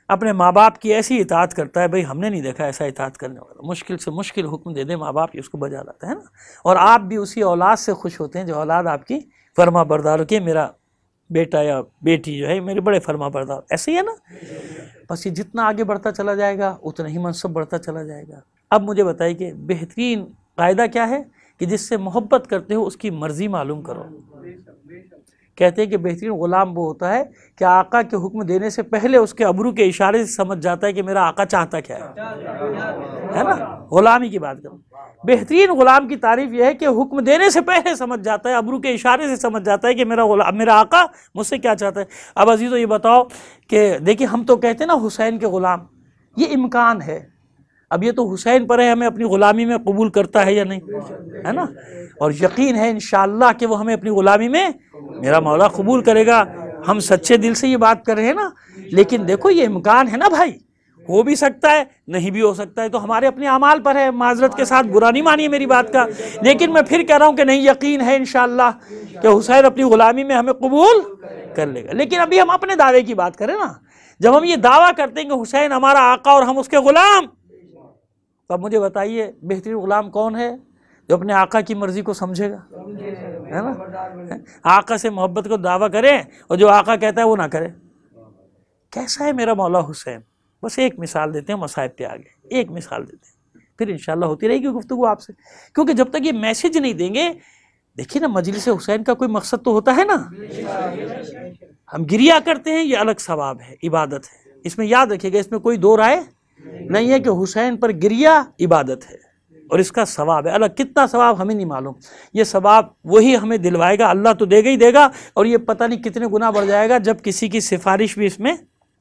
Speaker 1: अपने माँ बाप की ऐसी इताअत करता है, भाई हमने नहीं देखा ऐसा इताअत करने वाला, मुश्किल से मुश्किल हुक्म दे दे माँ बाप ही उसको बजा लाता है ना। और आप भी उसी औलाद से खुश होते हैं जो औलाद आपकी फरमा बरदार के, मेरा बेटा या बेटी जो है मेरे बड़े फरमा बरदार, ऐसे ही है ना। बस ये जितना आगे बढ़ता चला जाएगा उतना ही मनसब बढ़ता चला जाएगा। अब मुझे बताइए कि बेहतरीन कायदा क्या है कि जिससे मोहब्बत करते हो उसकी मर्जी मालूम करो। कहते हैं कि बेहतरीन गुलाम वो होता है कि आका के हुक्म देने से पहले उसके अबरू के इशारे से समझ जाता है कि मेरा आका चाहता क्या है, है ना। गुलामी की बात करो, बेहतरीन गुलाम की तारीफ यह है कि हुक्म देने से पहले समझ जाता है, अबरू के इशारे से समझ जाता है कि मेरा गुलाम, मेरा आका मुझसे क्या चाहता है। अब अजीज़ो ये बताओ कि देखिए हम तो कहते हैं ना हुसैन के गुलाम, ये इम्कान है, अब ये तो हुसैन पर है हमें अपनी ग़ुलामी में कबूल करता है या नहीं, है ना। और यकीन है इंशाअल्लाह कि वो हमें अपनी ग़ुलामी में मेरा मौला कबूल करेगा। हम सच्चे दिल से ये बात कर रहे हैं ना। लेकिन देखो ये इम्कान है ना भाई, हो भी सकता है नहीं भी हो सकता है, तो हमारे अपने अमाल पर है। माजरत के साथ बुरा नहीं मानिए मेरी बात का, लेकिन मैं फिर कह रहा हूँ कि नहीं, यकीन है इंशाअल्लाह कि हुसैन अपनी ग़ुलामी में हमें कबूल कर लेगा। लेकिन अभी हम अपने दावे की बात करें ना, जब हम ये दावा करते हैं कि हुसैन हमारा आका और हम उसके ग़ुलाम, तो अब मुझे बताइए बेहतरीन ग़ुलाम कौन है जो अपने आका की मर्ज़ी को समझेगा, है ना। आका से मोहब्बत को दावा करें और जो आका कहता है वो ना करे। कैसा है मेरा मौला हुसैन। बस एक मिसाल देते हैं मसाइब पे आगे, एक मिसाल देते हैं, फिर इंशाअल्लाह होती रहेगी गुफ्तगू आपसे। क्योंकि जब तक ये मैसेज नहीं देंगे, देखिए ना मजलिस हुसैन का कोई मकसद तो होता है ना। हम गिरिया करते हैं, ये अलग सवाब है, इबादत है, इसमें याद रखिएगा, इसमें कोई दो राय नहीं है कि हुसैन पर गिरिया इबादत है और इसका सवाब है अलग। कितना सवाब हमें नहीं मालूम, ये सवाब वही हमें दिलवाएगा, अल्लाह तो देगा ही देगा। और ये पता नहीं कितने गुना बढ़ जाएगा जब किसी की सिफारिश भी इसमें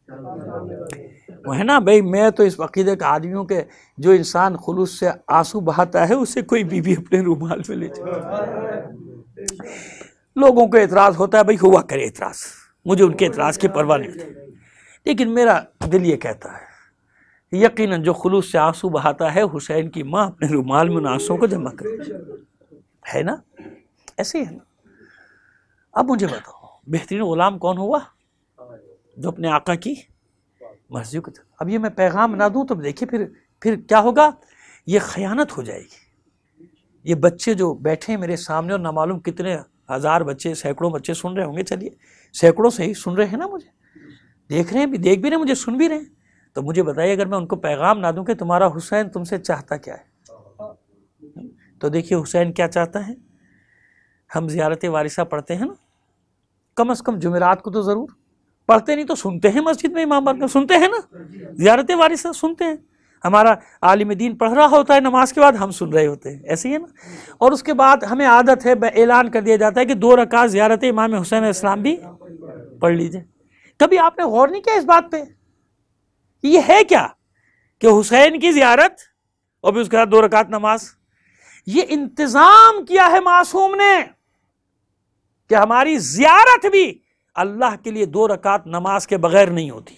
Speaker 1: वो है ना। भाई मैं तो इस अकीदे का आदमी हूँ कि जो इंसान खुलूस से आंसू बहाता है उससे कोई बीबी अपने रुमाल में ले जाए। लोगों को एतराज़ होता है, भाई हुआ करे एतराज़, मुझे उनके एतराज़ की परवाह नहीं होती, लेकिन मेरा दिल ये कहता है यकीनन जो खुलूस से आंसू बहाता है, हुसैन की माँ अपने रुमाल में उन आंसुओं को जमा कर, है ना, ऐसे ही है ना। अब मुझे बताओ बेहतरीन ग़ुलाम कौन हुआ जो अपने आका की मर्जी को। अब ये मैं पैगाम ना दूं तो देखिए फिर फिर क्या होगा, ये खयानत हो जाएगी। ये बच्चे जो बैठे हैं मेरे सामने और ना मालूम कितने हज़ार बच्चे, सैकड़ों बच्चे सुन रहे होंगे, चलिए सैकड़ों से ही सुन रहे हैं ना, मुझे देख रहे हैं भी, देख भी रहे हैं, मुझे सुन भी रहे हैं। तो मुझे बताइए अगर मैं उनको पैगाम ना दूं कि तुम्हारा हुसैन तुमसे चाहता क्या है, तो देखिए हुसैन क्या चाहता है। हम ज़ियारत वारिसा पढ़ते हैं ना, कम अज़ कम जुमेरात को तो ज़रूर पढ़ते, नहीं तो सुनते हैं मस्जिद में, इमाम बारगाह सुनते हैं ना, ज़ियारत वारिसा सुनते हैं। हमारा आलिम दीन पढ़ रहा होता है, नमाज के बाद हम सुन रहे होते हैं, ऐसे ही है ना। और उसके बाद हमें आदत है, ऐलान कर दिया जाता है कि दो रकात ज़ियारत इमाम हुसैन अलैहिस्सलाम भी पढ़ लीजिए। कभी आपने गौर नहीं किया इस बात पे, ये है क्या कि हुसैन की ज़ियारत और भी उसके बाद दो रकात नमाज। ये इंतज़ाम किया है मासूम ने कि हमारी ज़ियारत भी अल्लाह के लिए दो रकात नमाज के बगैर नहीं होती।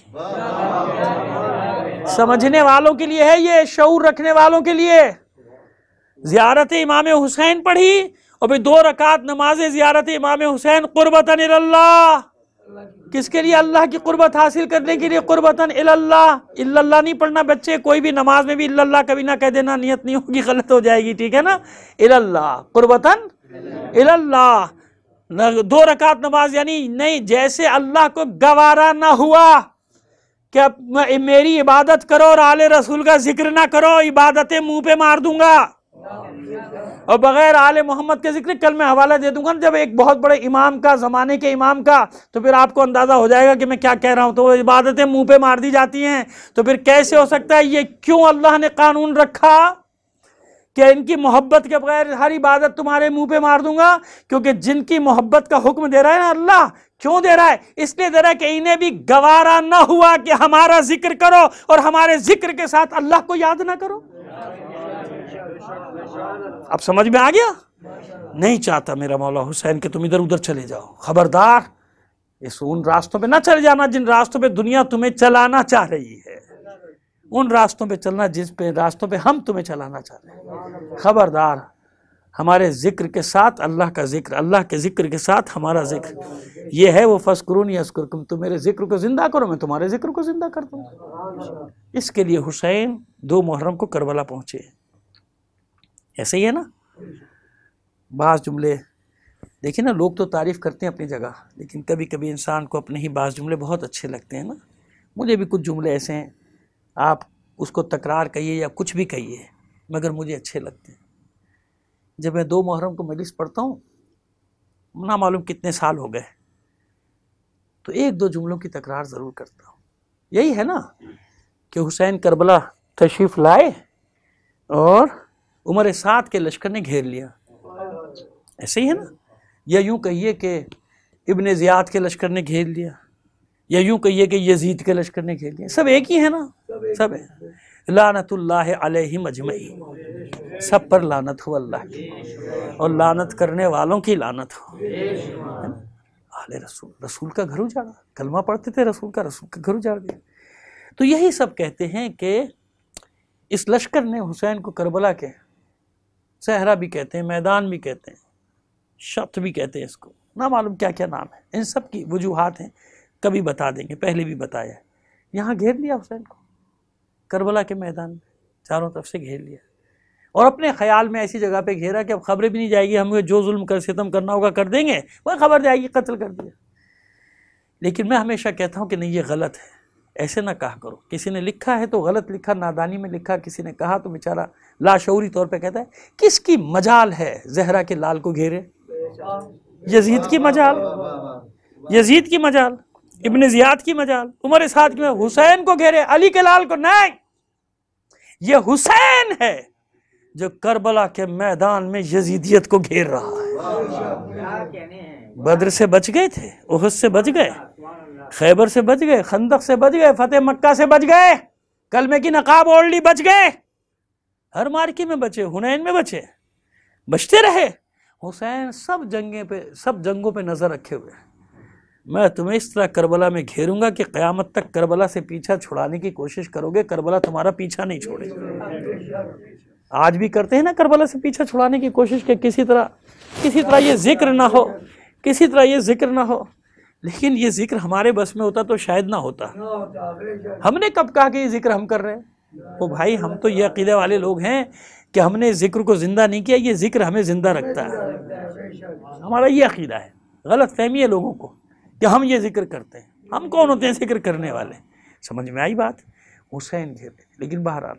Speaker 1: समझने वालों के लिए है ये, शऊर रखने वालों के लिए। ज़ियारत इमाम हुसैन पढ़ी और फिर दो रकात नमाज ज़ियारत इमाम हुसैन कुर्बतन इल्लल्लाह, किसके लिए, अल्लाह की कुर्बत हासिल करने के लिए। कुर्बतन इल्लल्लाह, इल्लल्लाह नहीं पढ़ना बच्चे, कोई भी नमाज में भी इल्लल्लाह कभी ना कह देना, नियत नहीं होगी, गलत हो जाएगी, ठीक है ना। इल्लल्लाह, कुर्बतन इल्लल्लाह, दो रकात नमाज, यानी नहीं जैसे अल्लाह को गवारा ना हुआ कि मेरी इबादत करो और आले रसूल का जिक्र ना करो, इबादतें मुंह पे मार दूंगा और बगैर आले मोहम्मद के जिक्र। कल मैं हवाला दे दूंगा जब एक बहुत बड़े इमाम का, जमाने के इमाम का, तो फिर आपको अंदाजा हो जाएगा कि मैं क्या कह रहा हूं। तो इबादतें मुंह पे मार दी जाती हैं, तो फिर कैसे हो सकता है, ये क्यों अल्लाह ने कानून रखा कि इनकी मोहब्बत के बगैर हर इबादत तुम्हारे मुंह पे मार दूंगा। क्योंकि जिनकी मोहब्बत का हुक्म दे रहा है ना अल्लाह, क्यों दे रहा है, इसलिए दे रहा है कि इन्हें भी गवारा ना हुआ कि हमारा जिक्र करो और हमारे जिक्र के साथ अल्लाह को याद ना करो। अब समझ में आ गया। नहीं चाहता मेरा मौला हुसैन कि तुम इधर उधर चले जाओ, खबरदार इस उन रास्तों पे ना चले जाना जिन रास्तों पे दुनिया तुम्हें चलाना चाह रही है, उन रास्तों पे चलना जिस पे रास्तों पे हम तुम्हें चलाना चाह रहे हैं। खबरदार, हमारे जिक्र के साथ अल्लाह का जिक्र, अल्लाह के जिक्र के साथ हमारा जिक्र, ये है वो फस्कुरूनी अस्कुरकुम, तुम मेरे जिक्र को जिंदा करो मैं तुम्हारे जिक्र को जिंदा कर दूंगा। इसके लिए हुसैन दो मुहर्रम को करबला पहुंचे। ऐसे ही है ना। बाज़ जुमले देखिए ना, लोग तो तारीफ़ करते हैं अपनी जगह, लेकिन कभी कभी इंसान को अपने ही बाज़ जुमले बहुत अच्छे लगते हैं ना। मुझे भी कुछ जुमले ऐसे हैं, आप उसको तकरार कहिए या कुछ भी कहिए, मगर मुझे अच्छे लगते हैं। जब मैं दो मुहर्रम को मजलिस पढ़ता हूँ, ना मालूम कितने साल हो गए, तो एक दो जुमलों की तकरार ज़रूर करता हूँ। यही है ना कि हुसैन करबला तशरीफ़ लाए और उमर साद के लश्कर ने घेर लिया। ऐसे ही है ना। या यूँ कहिए कि इब्ने ज़ियाद के लश्कर ने घेर लिया, या यूँ कहिए कि यजीद के लश्कर ने घेर लिया। सब एक ही है ना, सब है। लानतुल्लाह अलैहिम अजमईन, सब पर लानत हो अल्लाह की, और लानत करने वालों की लानत हो। आले रसूल, रसूल का घर उजाड़ा, कलमा पढ़ते थे रसूल का, रसूल का घर उजाड़ दिया। तो यही सब कहते हैं कि इस लश्कर ने हुसैन को करबला के सहरा भी कहते हैं, मैदान भी कहते हैं, शत भी कहते हैं, इसको ना मालूम क्या क्या नाम है, इन सब की वजूहात हैं, कभी बता देंगे, पहले भी बताया है। यहाँ घेर लिया हुसैन को करबला के मैदान में, चारों तरफ से घेर लिया, और अपने ख्याल में ऐसी जगह पे घेरा कि अब खबरें भी नहीं जाएगी, हमें जो जुल्म कर सितम करना होगा कर देंगे, वह खबर जाएगी कत्ल कर दिया। लेकिन मैं हमेशा कहता हूँ कि नहीं, ये गलत है, ऐसे ना कहा करो। किसी ने लिखा है तो गलत लिखा, नादानी में लिखा, किसी ने कहा तो बेचारा लाशऊरी तौर पे कहता है किसकी मजाल है जहरा के लाल को घेरे। यजीद की मजाल, यजीद की मजाल, इब्ने ज़ियाद की मजाल, उमर साद की, हुसैन को घेरे, अली के लाल को नहीं। ये हुसैन है जो करबला के मैदान में यजीदियत को घेर रहा है। बद्र से बच गए थे, उहद से बच गए, खैबर से बच गए, खंदक से बच गए, फतेह मक्का से बच गए, कलमे की नकाब ओढ़ ली बच गए, हर मार्की में बचे, हुनैन में बचे, बचते रहे। हुसैन सब जंगे पे, सब जंगों पे नजर रखे हुए, मैं तुम्हें इस तरह करबला में घेरूंगा कि क़यामत तक करबला से पीछा छुड़ाने की कोशिश करोगे, करबला तुम्हारा पीछा नहीं छोड़ेगा। आज भी करते हैं ना करबला से पीछा छुड़ाने की कोशिश कि किसी तरह किसी तरह ये जिक्र ना हो, किसी तरह ये जिक्र ना हो। लेकिन ये जिक्र हमारे बस में होता तो शायद ना होता। हमने कब कहा कि ये जिक्र हम कर रहे हैं? ओ भाई, हम तो ये अकीदे वाले लोग हैं कि हमने जिक्र को जिंदा नहीं किया, ये जिक्र हमें जिंदा रखता है। हमारा ये अकीदा है। गलत फहमी है लोगों को कि हम ये जिक्र करते हैं। हम कौन होते हैं जिक्र करने वाले? समझ में आई बात? हुसैन घेर। लेकिन बहरहाल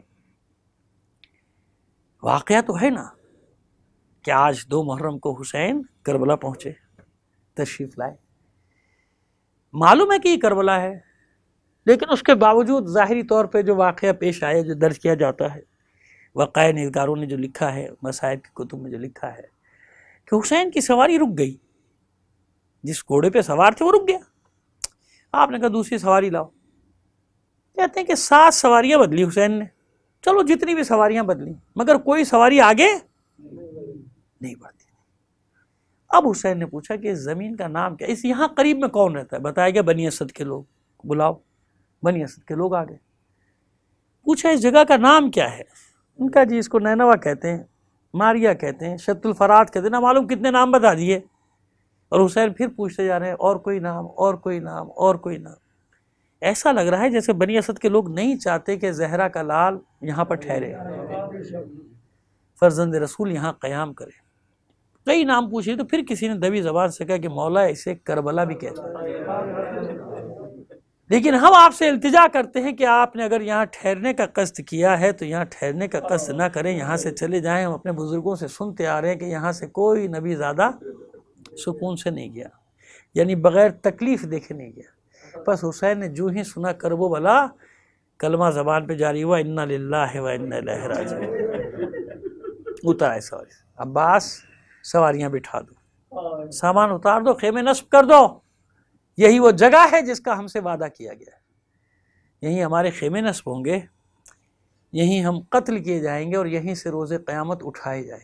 Speaker 1: वाक़या तो है ना कि आज दो मुहर्रम को हुसैन करबला पहुंचे, तशरीफ लाए। मालूम है कि ये करबला है, लेकिन उसके बावजूद ज़ाहिरी तौर पे जो वाक़या पेश आया, जो दर्ज किया जाता है, वक़ाए निगारों ने जो लिखा है, मसाइब की कुतुब में जो लिखा है कि हुसैन की सवारी रुक गई। जिस घोड़े पे सवार थे वो रुक गया। आपने कहा दूसरी सवारी लाओ। कहते हैं कि सात सवारियां बदली हुसैन ने। चलो जितनी भी सवारियां बदली, मगर कोई सवारी आगे नहीं बढ़ती। अब हुसैन ने पूछा कि इस ज़मीन का नाम क्या? इस यहाँ करीब में कौन रहता है? बताया गया बनी असद के लोग, बुलाओ। बनी असद के लोग आ गए। पूछा इस जगह का नाम क्या है? उनका जी इसको नैनवा कहते हैं, मारिया कहते हैं, शत्रुल फरात कहते हैं, ना मालूम कितने नाम बता दिए। और हुसैन फिर पूछते जा रहे हैं, और कोई नाम, और कोई नाम, और कोई नाम। ऐसा लग रहा है जैसे बनी असद के लोग नहीं चाहते कि जहरा का लाल यहाँ पर ठहरे, फर्जंद रसूल यहाँ क़याम करे। कई नाम पूछे तो फिर किसी ने दबी ज़बान से कहा कि मौला इसे करबला भी कहते हैं, लेकिन हम आपसे इल्तिजा करते हैं कि आपने अगर यहाँ ठहरने का कष्ट किया है तो यहाँ ठहरने का कष्ट ना करें, यहाँ से चले जाएं। हम अपने बुजुर्गों से सुनते आ रहे हैं कि यहाँ से कोई नबी ज़्यादा सुकून से नहीं गया, यानी बग़ैर तकलीफ़ देखे नहीं गया। बस हुसैन ने जो ही सुना करबो बला, कलमा ज़बान पे जारी हुआ, इन्ना लिल्लाहि व इन्ना इलैहि राजिऊन। उतार है सवारी, अब्बास सवारियाँ बिठा दो, सामान उतार दो, खेमे नस्ब कर दो। यही वो जगह है जिसका हमसे वादा किया गया है। यहीं हमारे खेमे नस्ब होंगे, यहीं हम कत्ल किए जाएंगे और यहीं से रोज़े क़यामत उठाए जाएंगे।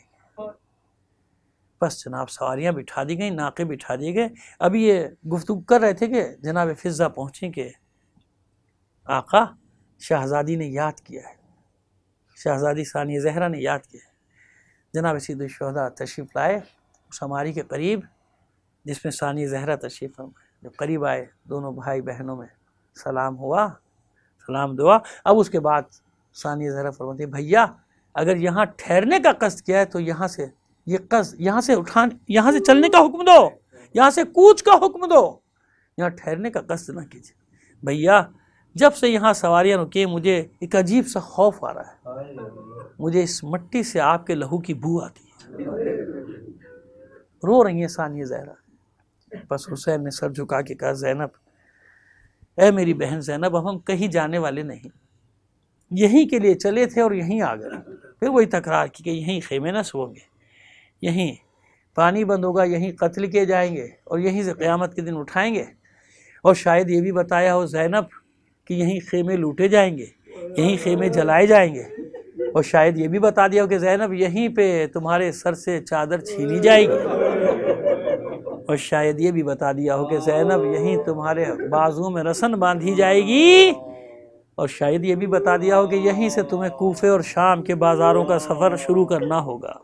Speaker 1: बस जनाब सवारियाँ बिठा दी गई, नाके बिठा दिए गए। अभी ये गुफ्तगू कर रहे थे कि जनाब फ़िज़ा पहुँची कि आका शहज़ादी ने याद किया है, शहज़ादी सानिया ज़हरा ने याद किया है। जनाब सैयद शुहदा तशरीफ़ लाए उस हमारी के करीब, जिसमें सानिया ज़हरा तशरीफ़ फरमाए। जब करीब आए दोनों भाई बहनों में सलाम हुआ, सलाम दुआ। अब उसके बाद सानिया ज़हरा फरमाती है, भैया अगर यहाँ ठहरने का कष्ट किया है तो यहाँ से ये कष्ट यहाँ से उठा यहाँ से चलने का हुक्म दो, यहाँ से कूच का हुक्म दो, यहाँ ठहरने का कष्ट ना कीजिए। भैया जब से यहाँ सवारियाँ रुकी मुझे एक अजीब सा खौफ आ रहा है, मुझे इस मिट्टी से आपके लहू की बू आती है। रो रही है सानिया ज़हरा। बस हुसैन ने सर झुका के कहा, ज़ैनब, ऐ मेरी बहन ज़ैनब, अब हम कहीं जाने वाले नहीं, यहीं के लिए चले थे और यहीं आ गए। फिर वही तकरार की कि यहीं खेमे न सोओगे, यहीं पानी बंद होगा, यहीं कत्ल किए जाएंगे और यहीं से क़यामत के दिन उठाएंगे। और शायद ये भी बताया हो ज़ैनब कि यहीं खेमे लूटे जाएंगे, यहीं खेमे जलाए जाएंगे। और शायद ये भी बता दिया हो कि ज़ैनब यहीं पे तुम्हारे सर से चादर छीनी जाएगी। और शायद ये भी बता दिया हो कि ज़ैनब यहीं तुम्हारे बाजुओं में रसन बांधी जाएगी। और शायद ये भी बता दिया हो कि यहीं से तुम्हें कूफे और शाम के बाज़ारों का सफ़र शुरू करना होगा।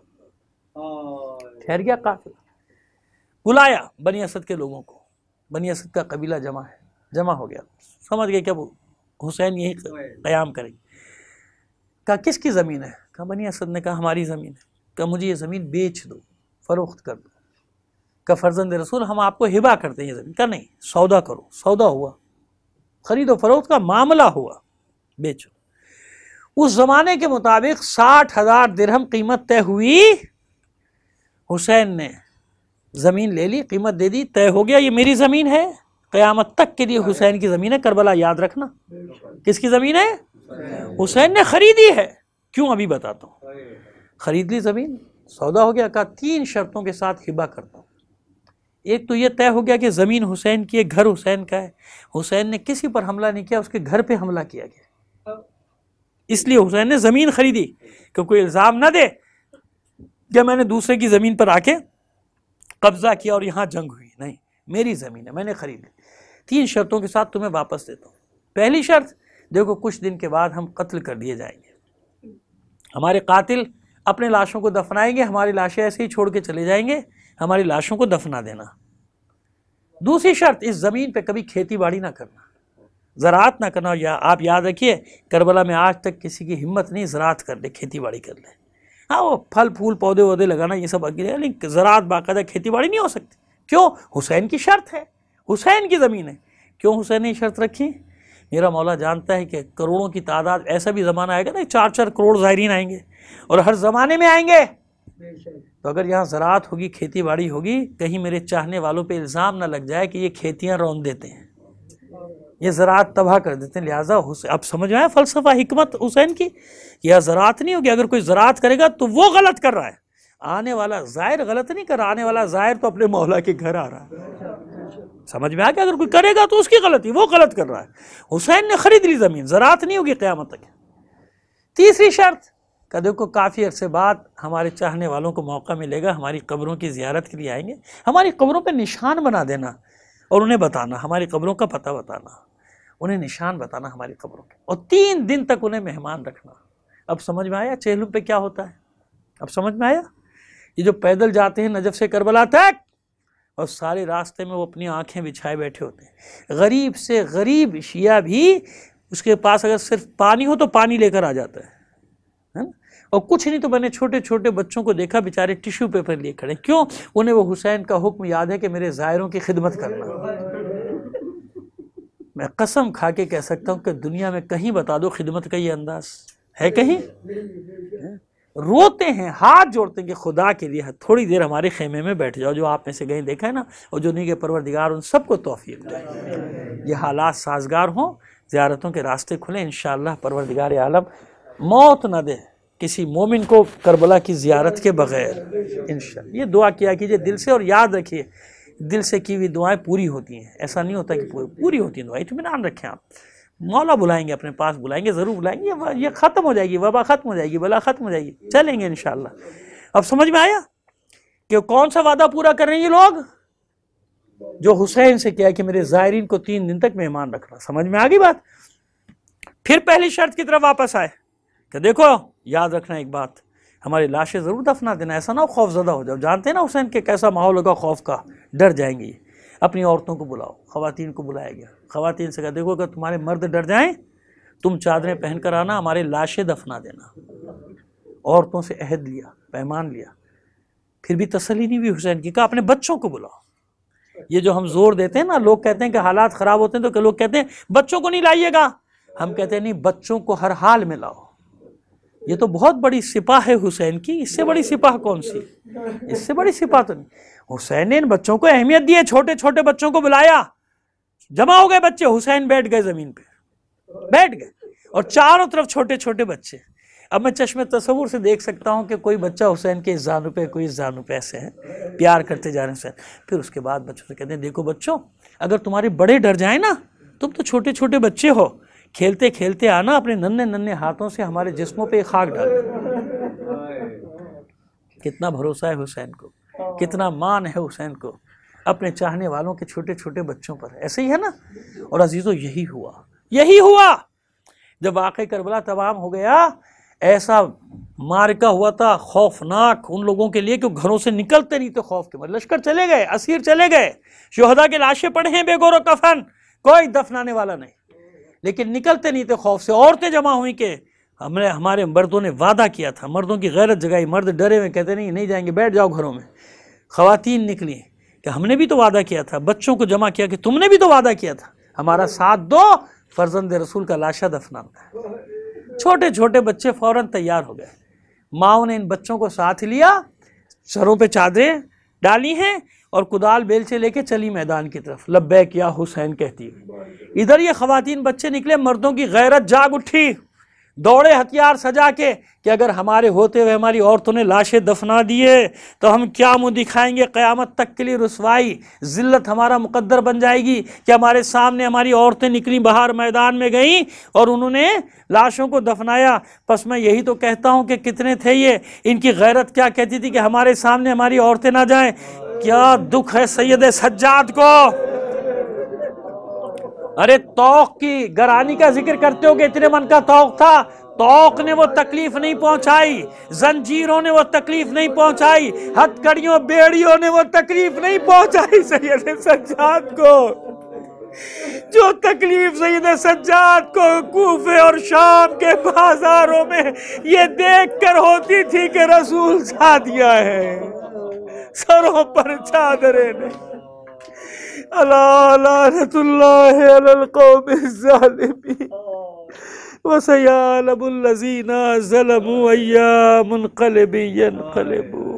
Speaker 1: ठहर गया काफिला, बुलाया बनी असद के लोगों को, बनी असद का कबीला जमा है, जमा हो गया। समझ गए क्या हुसैन यही क़याम करेंगे। कहा किसकी ज़मीन है? कहा बनी असद ने कहा हमारी ज़मीन है। कहा मुझे ये ज़मीन बेच दो, फ़रोख्त कर दो। कहा फ़र्ज़ंद रसूल हम आपको हिबा करते हैं ये ज़मीन। कहा नहीं, सौदा करो। सौदा हुआ, ख़रीदो फ़रोख्त का मामला हुआ, बेचो। उस ज़माने के मुताबिक साठ हज़ार दिरहम कीमत तय हुई। हुसैन ने ज़मीन ले ली, कीमत दे दी, तय हो गया ये मेरी ज़मीन है, क़यामत तक के लिए हुसैन की ज़मीन है। करबला याद रखना, किसकी ज़मीन है? हुसैन ने खरीदी है। क्यों अभी बताता हूँ। खरीद ली ज़मीन, सौदा हो गया। कहा तीन शर्तों के साथ हिबा करता हूँ। एक तो ये तय हो गया कि ज़मीन हुसैन की है, घर हुसैन का है, हुसैन ने किसी पर हमला नहीं किया, उसके घर पे हमला किया गया, इसलिए हुसैन ने ज़मीन खरीदी कि कोई इल्ज़ाम न दे कि मैंने दूसरे की ज़मीन पर आके कब्ज़ा किया और यहाँ जंग हुई। नहीं, मेरी ज़मीन है, मैंने खरीदी। तीन शर्तों के साथ तुम्हें वापस देता हूँ। पहली शर्त, देखो कुछ दिन के बाद हम कत्ल कर दिए जाएंगे, हमारे कातिल अपने लाशों को दफनाएंगे, हमारी लाशें ऐसे ही छोड़ के चले जाएंगे, हमारी लाशों को दफना देना। दूसरी शर्त, इस ज़मीन पे कभी खेती बाड़ी ना करना, ज़राअत ना करना। या आप याद रखिए, करबला में आज तक किसी की हिम्मत नहीं ज़राअत कर ले, खेती बाड़ी कर ले। हाँ, वो फल फूल पौधे वौधे लगाना ये सब अगे, लेकिन ज़राअत बाकायदा खेती बाड़ी नहीं हो सकती। क्यों? हुसैन की शर्त है, हुसैन की ज़मीन है। क्यों हुसैन ने शर्त रखी? मेरा मौला जानता है कि करोड़ों की तादाद, ऐसा भी ज़माना आएगा ना चार चार करोड़ ज़ायरीन आएंगे, और हर ज़माने में आएंगे। तो अगर यहाँ ज़राअत होगी, खेती बाड़ी होगी, कहीं मेरे चाहने वालों पे इल्ज़ाम ना लग जाए कि ये खेतियाँ रौन देते हैं, ये ज़राअत तबाह कर देते हैं। लिहाजा अब समझ में आया फ़लसफ़ा हिकमत हुसैन की, यह ज़राअत नहीं होगी। अगर कोई ज़राअत करेगा तो वो गलत कर रहा है, आने वाला ज़ायर गलत नहीं कर रहा, आने वाला ज़ायर तो अपने मौला के घर आ रहा है। समझ में आ गया? अगर कोई करेगा तो उसकी गलती, वो गलत कर रहा है। हुसैन ने खरीद ली ज़मीन, ज़राअत नहीं होगी क़यामत तक। तीसरी शर्त का, देखो काफ़ी अरसे बाद हमारे चाहने वालों को मौका मिलेगा, हमारी कब्रों की ज़ियारत के लिए आएंगे, हमारी कब्रों पर निशान बना देना और उन्हें बताना, हमारी कब्रों का पता बताना, उन्हें निशान बताना हमारी कब्रों के, और तीन दिन तक उन्हें मेहमान रखना। अब समझ में आया चेहलुम पे क्या होता है? अब समझ में आया? ये जो पैदल जाते हैं नजफ से करबला तक, और सारे रास्ते में वो अपनी आंखें बिछाए बैठे होते हैं। गरीब से गरीब शिया भी उसके पास अगर सिर्फ पानी हो तो पानी लेकर आ जाता है, है ना? और कुछ नहीं तो मैंने छोटे छोटे बच्चों को देखा बेचारे टिश्यू पेपर लिए खड़े। क्यों? उन्हें वो हुसैन का हुक्म याद है कि मेरे ज़ायरों की खिदमत करना। मैं कसम खा के कह सकता हूँ कि दुनिया में कहीं बता दो खिदमत का ये अंदाज है कहीं? है? रोते हैं, हाथ जोड़ते हैं कि खुदा के लिए थोड़ी देर हमारे खेमे में बैठ जाओ। जो आप में से कहीं देखा है ना, और जो नहीं के परवरदिगार उन सबको तौफीक दे, ये हालात साजगार हों, ज़ियारतों के रास्ते खुले, इंशाअल्लाह परवरदिगार आलम मौत न दे किसी मोमिन को करबला की ज़ियारत के बग़ैर। इंशाअल्लाह ये दुआ किया कीजिए दिल से, और याद रखिए दिल से की हुई दुआएं पूरी होती हैं। ऐसा नहीं होता कि पूरी होती हैं दुआएं, इत्मीनान रखें आप। मौला बुलाएंगे, अपने पास बुलाएंगे, ज़रूर बुलाएंगे। ये ख़त्म हो जाएगी, वबा ख़त्म हो जाएगी, बला ख़त्म हो जाएगी, चलेंगे इंशाअल्लाह। अब समझ में आया कि कौन सा वादा पूरा कर रहे हैं ये लोग? जो हुसैन से किया कि मेरे ज़ायरीन को तीन दिन तक मेहमान रखना। समझ में आ गई बात? फिर पहली शर्त की तरफ वापस आए कि देखो याद रखना एक बात, हमारी लाशें ज़रूर दफना देना, ऐसा ना हो खौफजदा हो जाओ। जानते हैं ना हुसैन के कैसा माहौल होगा खौफ का, डर जाएंगी। अपनी औरतों को बुलाओ, ख़वातीन को बुलाया गया, ख़वातीन से कहा देखो अगर तुम्हारे मर्द डर जाएं तुम चादरें पहन कर आना, हमारे लाशें दफना देना। औरतों से अहद लिया, पैमान लिया, फिर भी तसल्ली नहीं हुई हुसैन की। कहा अपने बच्चों को बुलाओ। ये जो हम जोर देते हैं ना, लोग कहते हैं कि हालात ख़राब होते हैं तो लोग कहते हैं बच्चों को नहीं लाइएगा, हम कहते हैं नहीं, बच्चों को हर हाल में लाओ। ये तो बहुत बड़ी सिपाह है हुसैन की, इससे बड़ी सिपाह कौन सी, इससे बड़ी सिपाह तो नहीं। हुसैन ने इन बच्चों को अहमियत दी है, छोटे छोटे बच्चों को बुलाया, जमा हो गए बच्चे, हुसैन बैठ गए जमीन पे, बैठ गए, और चारों तरफ छोटे छोटे बच्चे। अब मैं चश्मे तस्वुर से देख सकता हूँ कि कोई बच्चा हुसैन के इस जानू पे, कोई इस जानू पे, ऐसे है, प्यार करते जा रहे हैं हुसैन। फिर उसके बाद बच्चों से कहते हैं देखो बच्चों, अगर तुम्हारे बड़े डर जाए ना, तुम तो छोटे छोटे बच्चे हो, खेलते खेलते आना, अपने नन्हे नन्हे हाथों से हमारे जिस्मों पे खाक डाल। कितना भरोसा है हुसैन को, कितना मान है हुसैन को अपने चाहने वालों के छोटे छोटे बच्चों पर। ऐसे ही है ना। और अजीजों यही हुआ, यही हुआ जब वाक़या करबला तमाम हो गया। ऐसा मारका हुआ था खौफनाक उन लोगों के लिए कि घरों से निकलते नहीं थे खौफ के। मतलब लश्कर चले गए, असीर चले गए, शुहदा के लाशें पड़े हैं बेगौर कफन, कोई दफनाने वाला नहीं, लेकिन निकलते नहीं थे खौफ से। औरतें जमा हुई कि हमने, हमारे मर्दों ने वादा किया था, मर्दों की गैरत जगाई, मर्द डरे हुए कहते नहीं नहीं जाएंगे, बैठ जाओ घरों में। ख़वातीन निकली कि हमने भी तो वादा किया था, बच्चों को जमा किया कि तुमने भी तो वादा किया था, हमारा साथ दो, फर्जंद रसूल का लाशा दफनाना है। छोटे छोटे बच्चे फौरन तैयार हो गए। माओ ने इन बच्चों को साथ लिया, सरों पे चादरें डाली हैं और कुदाल बेलचे लेके चली मैदान की तरफ, लब्बैक या हुसैन कहती हुई। इधर ये ख़वातीन बच्चे निकले, मर्दों की गैरत जाग उठी, दौड़े हथियार सजा के कि अगर हमारे होते हुए हमारी औरतों ने लाशें दफना दिए तो हम क्या मुंह दिखाएंगे, क़यामत तक के लिए रुसवाई ज़िल्लत हमारा मुकद्दर बन जाएगी कि हमारे सामने हमारी औरतें निकली, बाहर मैदान में गईं और उन्होंने लाशों को दफनाया। बस मैं यही तो कहता हूँ कि कितने थे ये, इनकी गैरत क्या कहती थी कि हमारे सामने हमारी औरतें ना जाएं। क्या दुख है सैयद सज्जाद को। अरे तौक की गरानी का जिक्र करते हो कि इतने मन का तौक था, तौक ने वो तकलीफ नहीं पहुंचाई, जंजीरों ने वो तकलीफ नहीं पहुंचाई, हथकड़ियों बेड़ियों ने वो तकलीफ नहीं पहुंचाई सैयद सज्जाद को। जो तकलीफ सैयद सज्जाद को कूफे और शाम के बाजारों में ये देखकर होती थी कि रसूल सा दिया है, सरों पर चादरें ने। अला लानतुल्लाहि अलल कौमिज़ ज़ालिमीन व सयअलमुल लज़ीना ज़लमू अय्या मुनक़लिबिन यनक़लिबून।